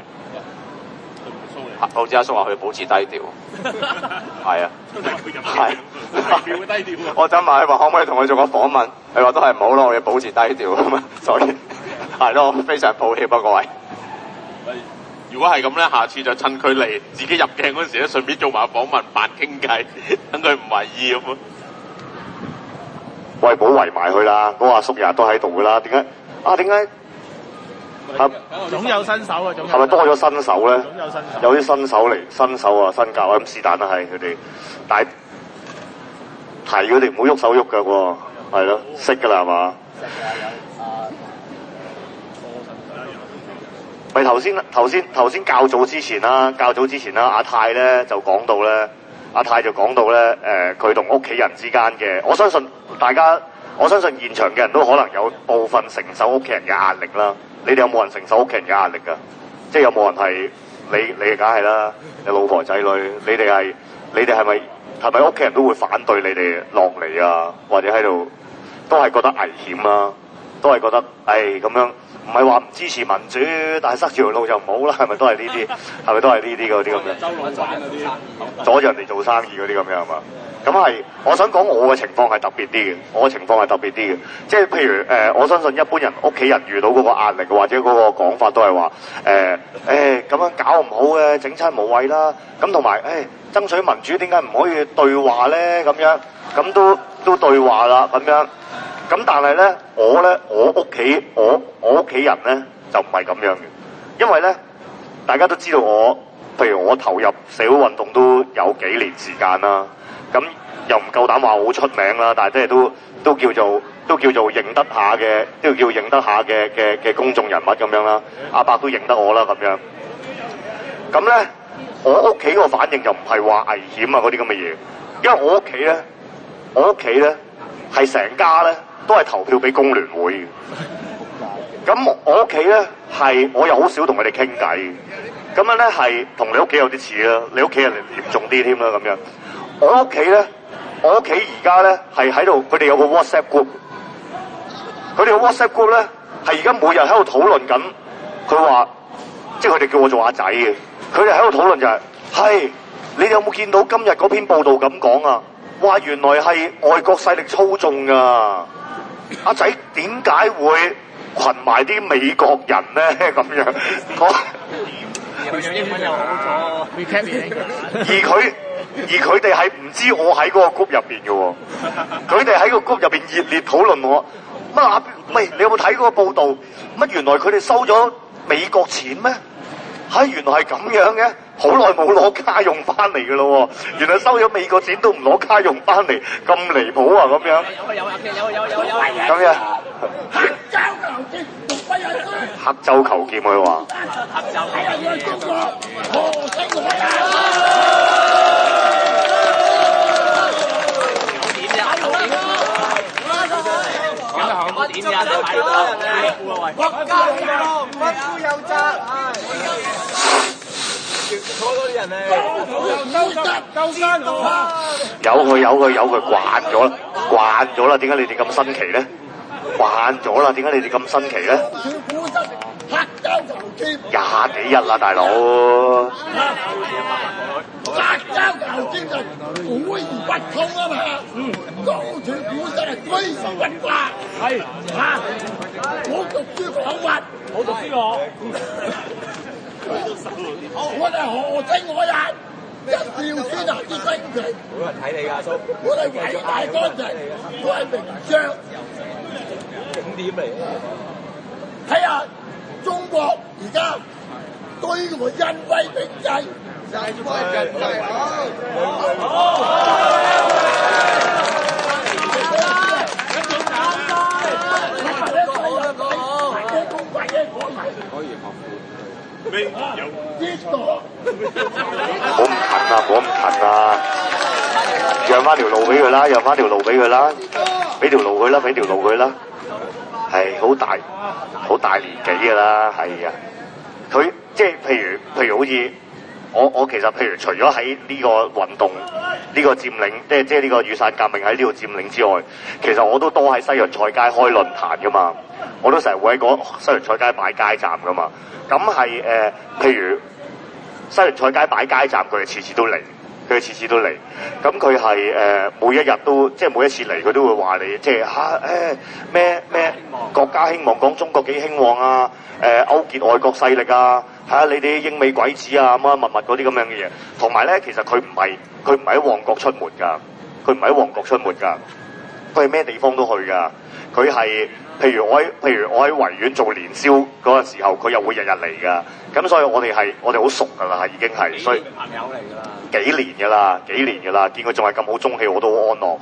好似阿叔話佢保持低調，係啊，係低調。我就問佢話可唔可以同佢做個訪問，佢話都係唔好咯，我要保持低調咁啊，所以係咯，非常抱歉啊各位。 如果係咁咧，下次就趁佢嚟自己入鏡嗰時咧，順便做埋訪問扮傾偈，等佢唔為意咁啊。 喂，唔好圍埋佢啦，嗰個阿叔日日都喺度噶啦，點解？ 總有新手啊， 係咪多咗新手咧？ 總有新手， 有啲新手啊，新教啊，咁是但啦，係佢哋，但係提佢哋唔好喐手喐腳喎，係咯，識㗎啦係嘛？咪頭先較早之前啦，阿泰咧就講到咧，佢同屋企人之間嘅，我相信現場嘅人都可能有部分承受屋企人嘅壓力啦。你哋有冇人承受屋企人嘅壓力㗎？即係有冇人係你梗係啦，你老婆仔女，你哋係咪屋企人都會反對你哋落嚟啊？或者喺度都係覺得危險啊？都係覺得咁樣。唔係話唔支持民主，但係塞住條路就唔好啦，係咪都係呢啲？係咪都係呢啲嗰啲咁樣？周老闆嗰啲，阻住人哋做生意嗰啲咁樣係嘛？咁係，我想講我嘅情況係特別啲嘅。即係譬如我相信一般人屋企人遇到嗰個壓力或者嗰個講法都係話咁樣搞唔好嘅，整親無謂啦。咁同埋爭取民主點解唔可以對話咧？咁樣咁都對話啦咁樣。咁但係咧，我屋企人咧就唔係咁樣嘅，因為咧大家都知道譬如我投入社會運動都有幾年時間啦，咁又唔夠膽話好出名啦，但係即係都叫做認得下嘅，都叫認得下嘅公眾人物咁樣啦，阿伯都認得我啦咁樣。咁咧，我屋企個反應就唔係話危險啊嗰啲咁嘅嘢，因為我屋企咧係成家咧。都係投票俾工聯會嘅，咁我屋企咧係我又好少同佢哋傾偈， 咁樣咧係同你屋企有啲似啦，你屋企人嚴重啲添啦咁樣。我屋企而家咧係喺度，佢哋有個 WhatsApp group， 佢哋個 WhatsApp group 咧係而家每日喺度討論緊，佢話即係佢哋叫我做阿仔嘅，佢哋喺度討論就係你哋有冇見到今日嗰篇報道咁講啊？哇，原來係外國勢力操縱㗎！阿仔點解會群埋啲美國人咧咁樣？ 英文又好咗 recap 而佢哋係唔知我喺嗰個 group 入邊嘅喎，佢哋喺個 group 入邊熱烈討論我。喂，你有冇睇嗰個報道？原來佢哋收咗美國錢咩？原來係咁樣嘅，好耐冇攞家用翻嚟嘅咯喎，原來收咗美國錢都唔攞家用翻嚟，咁離譜啊咁樣。有咁樣。黑州求劍佢話。 點呀？你睇到國家不負有責，好多啲人咧，救生有佢慣咗啦，點解你哋咁新奇咧？慣咗啦，點解你哋咁新奇咧？20幾日啦，大佬。 黑州求精神，古而不通啊嘛。高處古實係居時不化。係嚇，我讀書講乜？我讀書講。我哋何清我人，一條先啊啲精神。冇人睇你㗎，叔。我哋偉大乾淨，我係名將。景點嚟。睇下中國而家對我恩威並濟。就係做乜人嚟？ 唔好咁近啊！讓翻條路俾佢啦，讓翻條路俾佢啦，俾條路佢啦，俾條路佢啦。係好大年紀㗎啦，係啊。佢即係譬如好似。我其實譬如除咗喺呢個運動呢個佔領，即係呢個雨傘革命喺呢度佔領之外，其實我都多喺西洋菜街開論壇噶嘛，我都成日會喺嗰西洋菜街擺街站噶嘛。咁係譬如西洋菜街擺街站，佢哋次次都嚟。咁佢係每一日都即係每一次嚟，佢都會話你即係咩國家興旺，講中國幾興旺啊，勾結外國勢力啊。你哋啲英美鬼子啊，乜乜嗰啲咁樣嘅嘢，同埋咧，其實佢唔係喺旺角出沒㗎，佢係咩地方都去㗎。佢係譬如我喺維園做年宵嗰個時候，佢又會日日嚟㗎。咁所以我哋好熟㗎啦，已經係，所以朋友嚟㗎啦，幾年㗎啦，見佢仲係咁好中氣，我都好安樂。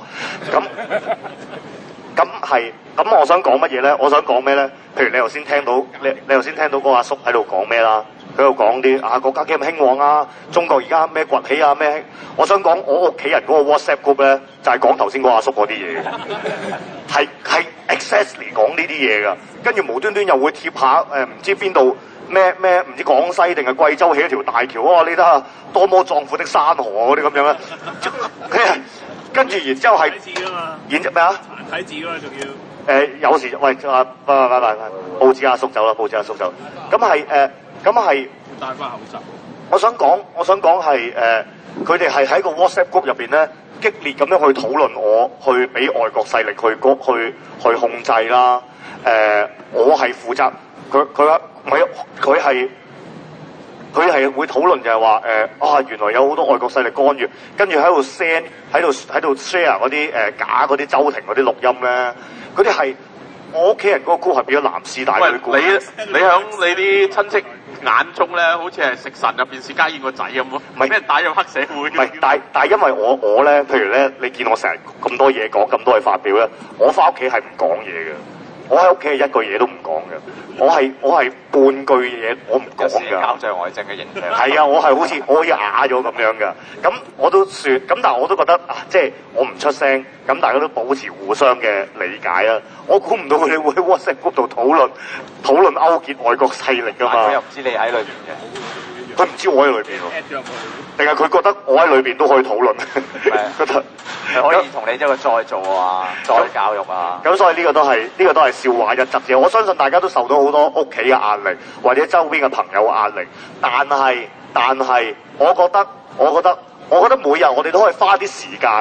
咁我想講乜嘢咧？我想講咩咧？譬如你頭先聽到嗰個阿叔喺度講咩啦？佢度講啲國家幾咁興旺啊，中國而家咩崛起啊咩？我想講我屋企人嗰個 WhatsApp group 咧，就係講頭先嗰個阿叔嗰啲嘢嘅，係 exactly 講呢啲嘢㗎。跟住無端端又會貼下唔知邊度咩唔知廣西定係貴州起一條大橋你睇下多麼壯闊的山河嗰啲咁樣咧。跟住然之後係然之咩啊？ 睇字㗎嘛，仲要有時喂報紙阿叔走啦，咁係戴翻口罩。 我想講係佢哋係喺個 WhatsApp group 入邊咧，激烈咁樣去討論我，去俾外國勢力去控制啦。我係負責佢係會討論就係話原來有好多外國勢力干預，跟住喺度 send 喺度 share 嗰啲假嗰啲周庭嗰啲錄音咧，嗰啲係我屋企人嗰個 group係變咗藍絲帶嗰啲 group。 你響你啲親戚眼中咧，好似係食神入邊薛家燕個仔咁喎，唔係俾人打入黑社會。唔係， 但係因為我咧，譬如咧，你見我成日咁多嘢講，咁多嘢發表咧，我翻屋企係唔講嘢嘅。我喺屋企係一句嘢都唔講嘅，我係半句嘢我唔講㗎。 社交障礙症嘅形象。 係啊，我係好似啞咗咁樣㗎。咁我都算，咁但係我都覺得即係我唔出聲，咁大家都保持互相嘅理解啊。我估唔到佢哋會喺 WhatsApp group 度討論勾結外國勢力㗎嘛。 佢又唔知你喺裏邊嘅。 佢唔知我喺裏邊喎，定係佢覺得我喺裏邊都可以討論，覺得可以同你一個再做啊，再教育啊。 咁所以呢個都係笑話一則啫。我相信大家都受到好多屋企嘅壓力，或者周邊嘅朋友嘅壓力。但係，我覺得每日我哋都可以花啲時間，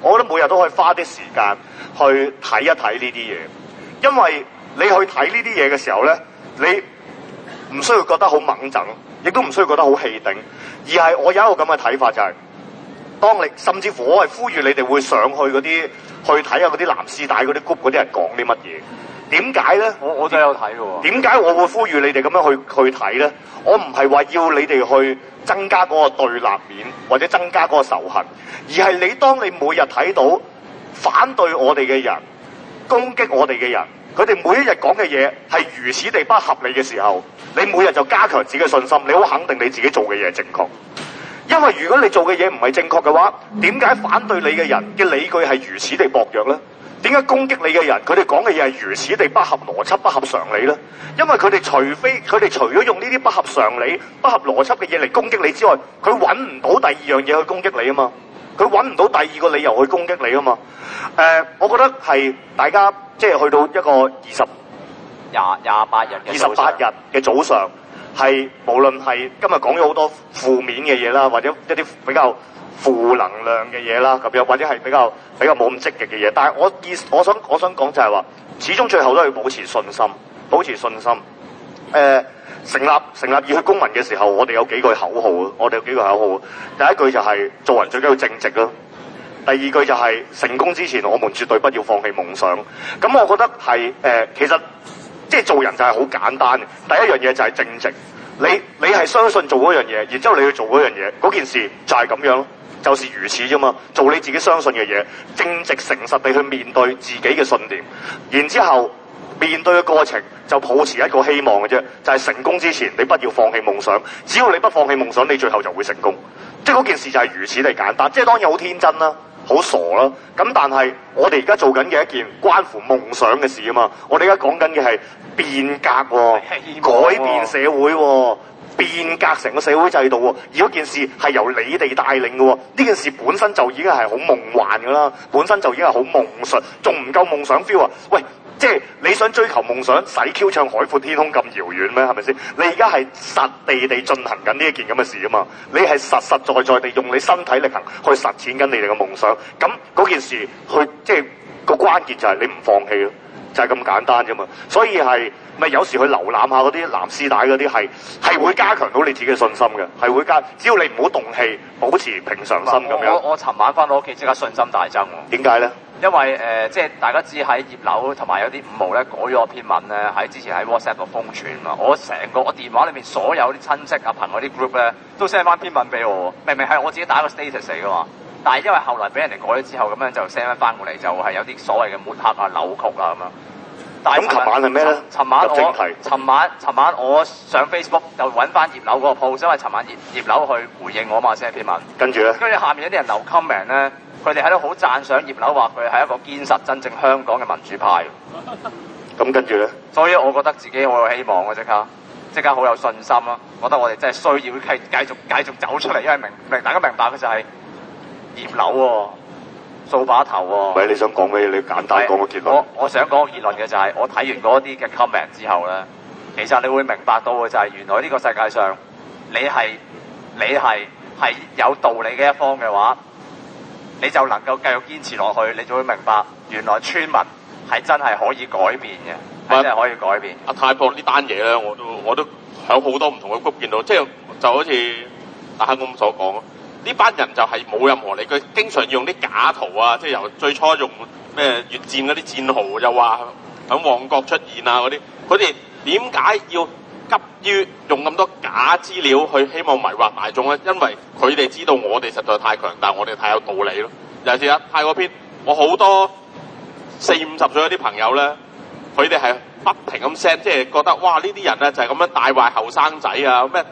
去睇一睇呢啲嘢，因為你去睇呢啲嘢嘅時候咧，你唔需要覺得好猛整，亦都唔需要覺得好氣頂，而係我有一個咁嘅睇法就係、當你甚至乎我係呼籲你哋會上去嗰啲去睇下嗰啲藍絲帶嗰啲 group 嗰啲人講啲乜嘢。點解咧？ 我都有睇嘅喎。點解我會呼籲你哋咁樣去睇咧？我唔係話要你哋去增加嗰個對立面，或者增加嗰個仇恨，而係當你每日睇到反對我哋嘅人、攻擊我哋嘅人，佢哋每一日講嘅嘢係如此地不合理嘅時候，你每日就加強自己嘅信心，你好肯定你自己做嘅嘢係正確。因為如果你做嘅嘢唔係正確嘅話，點解反對你嘅人嘅理據係如此地薄弱咧？點解攻擊你嘅人佢哋講嘅嘢係如此地不合邏輯、不合常理咧？因為佢哋除咗用呢啲不合常理、不合邏輯嘅嘢嚟攻擊你之外，佢揾唔到第二樣嘢去攻擊你啊嘛！佢揾唔到第二個理由去攻擊你啊嘛！我覺得係大家即係去到一個28日嘅早上，係無論係今日講咗好多負面嘅嘢啦，或者一啲比較負能量嘅嘢啦，咁樣或者係比較冇咁積極嘅嘢，但係我想講就係話，始終最後都係要保持信心。成立熱血公民嘅時候，我哋有幾句口號。第一句就係做人最緊要正直咯。第二句就係成功之前，我們絕對不要放棄夢想。咁我覺得係其實即係做人就係好簡單嘅。第一樣嘢就係正直。你係相信做嗰樣嘢，然之後你去做嗰樣嘢，嗰件事就係咁樣咯，就是如此啫嘛。做你自己相信嘅嘢，正直誠實地去面對自己嘅信念，然之後面對嘅過程就抱持一個希望嘅啫，就係成功之前你不要放棄夢想。只要你不放棄夢想，你最後就會成功。即係嗰件事就係如此地簡單。即係當然好天真啦，好傻啦。咁但係我哋而家做緊嘅一件關乎夢想嘅事啊嘛。我哋而家講緊嘅係變革喎，改變社會喎，變革成個社會制度喎。而嗰件事係由你哋帶領嘅喎。呢件事本身就已經係好夢幻㗎啦，本身就已經係好夢術，仲唔夠夢想 feel 啊？喂！即係你想追求夢想，使 Q 唱海闊天空咁遙遠咩？係咪先？你而家係實地進行緊呢一件咁嘅事啊嘛！你係實實在地用你身體力行去實踐緊你哋嘅夢想。咁嗰件事即係個關鍵就係你唔放棄咯，就係咁簡單啫嘛。所以係咪有時去瀏覽下嗰啲藍絲帶嗰啲係會加強到你自己嘅信心嘅，係會只要你唔好動氣，保持平常心咁樣。 我尋晚翻到屋企即刻信心大增喎。 點解咧？ 因為即係大家知喺葉劉同埋有啲五毛咧改咗篇文咧，之前喺 WhatsApp 度瘋傳嘛。我電話裏面所有啲親戚啊朋友啲 group 咧都 send 翻篇文俾我，明明係我自己打個 status 嚟噶嘛，但係因為後來俾人哋改咗之後，咁樣就 send 翻過嚟，就係有啲所謂嘅抹黑啊、扭曲啊咁樣。但係咁琴晚係咩咧？ 尋晚我上 Facebook 就揾翻葉劉嗰個 post，因為尋晚葉劉去回應我嘛 send 篇文， 跟住下面有啲人留 comment 咧。佢哋喺度好讚賞葉劉，話佢係一個堅實真正香港嘅民主派。 咁跟住咧， 所以我覺得自己好有希望喎，即刻好有信心咯。覺得我哋真係需要繼續走出嚟，因為大家明白嘅就係葉劉喎，掃把頭喎。 喂，你想講咩？你簡單講個結論。 我想講個結論嘅就係、我睇完嗰啲嘅 comment 之後咧，其實你會明白到嘅就係原來呢個世界上你係有道理嘅一方嘅話，你就能夠繼續堅持落去，你就會明白原來村民係真係可以改變嘅，係真係可以改變。 阿太博呢單嘢咧，我都喺好多唔同嘅 group 見到，即係就好似大坑公所講，呢班人就係冇任何理據，經常用啲假圖啊，即係由最初用咩越戰嗰啲戰壕，又話喺旺角出現啊嗰啲，佢哋點解要急於用咁多假資料去希望迷惑大眾咧？因為佢哋知道我哋實在太強大，我哋太有道理咯。尤其是太嗰篇，我好多40-50歲嗰啲朋友咧，佢哋係不停咁 send，即係覺得哇呢啲人咧就係咁樣帶壞後生仔啊，咩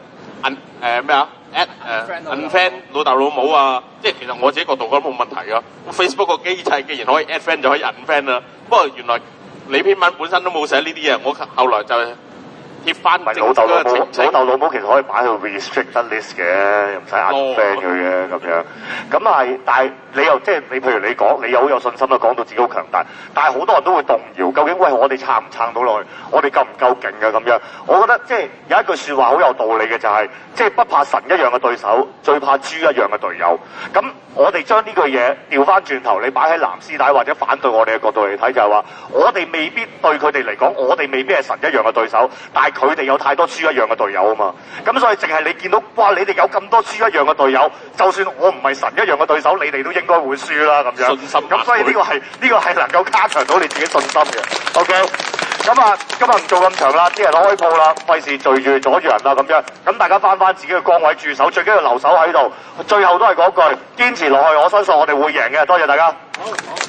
unfriend 老豆老母啊，即係其實我自己角度覺得冇問題噶。Facebook 個機制既然可以 add friend 就可以 unfriend 啦。不過原來你篇文本身都冇寫呢啲嘢，我後來就貼翻唔係老豆老母其實可以擺去 restricted list 嘅，唔使 unfriend 佢嘅咁樣。咁係，但係你又即係你譬如你講，你又好有信心啦，講到自己好強大，但係好多人都會動搖，究竟喂我哋撐唔撐到落去？我哋夠唔夠勁啊？咁樣，我覺得即係有一句説話好有道理嘅，就係即係不怕神一樣嘅對手，最怕豬一樣嘅隊友。咁我哋將呢句嘢調翻轉頭，你擺喺藍絲帶或者反對我哋嘅角度嚟睇，就係話我哋未必對佢哋嚟講，我哋未必係神一樣嘅對手，但係佢哋有太多豬一樣嘅隊友啊嘛。咁所以淨係你見到哇，你哋有咁多豬一樣嘅隊友，就算我唔係神一樣嘅對手，你哋都應該會輸啦咁樣。信心咁，所以呢個係能夠加強到你自己信心嘅。OK。咁啊，今日唔做咁長啦，啲人開鋪啦，費事聚住阻住人啦咁樣。咁大家翻自己嘅崗位駐守，最緊要留守喺度。最後都係嗰句，堅持落去，我相信我哋會贏嘅。多謝大家。好。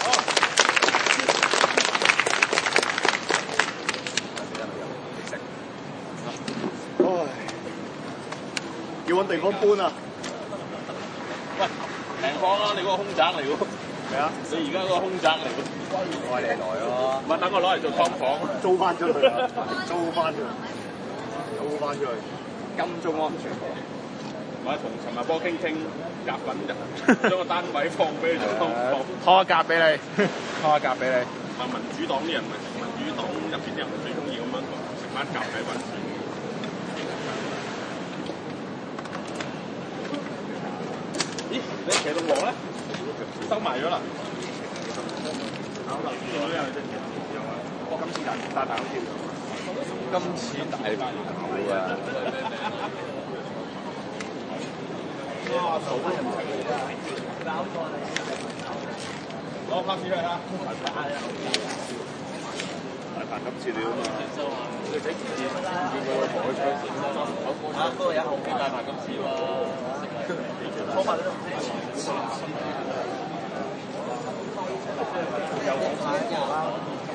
唉，要揾地方搬啊！ 喂，平房啦，你嗰個空宅嚟喎。係啊，你而家嗰個空宅嚟喎。我嚟咯。唔係等我攞嚟做劏房， 租翻出去啊！租翻出去。 金鐘安全。或者同陳茂波傾夾份就將個單位放俾你做劏房。 拖一格俾你。 民主黨啲人民主黨入邊啲人最中意咁樣食翻夾喺揾錢。咦？你騎到黃咧？收埋咗啦。今次大口添。今次大口啊！哇！數乜人齊嚟㗎？攞拍子出嚟啦！大盤今次料啊嘛！你睇唔見個台槍先啊！嗰個有後面大盤今次喎。拖埋啦！有黃牌㗎。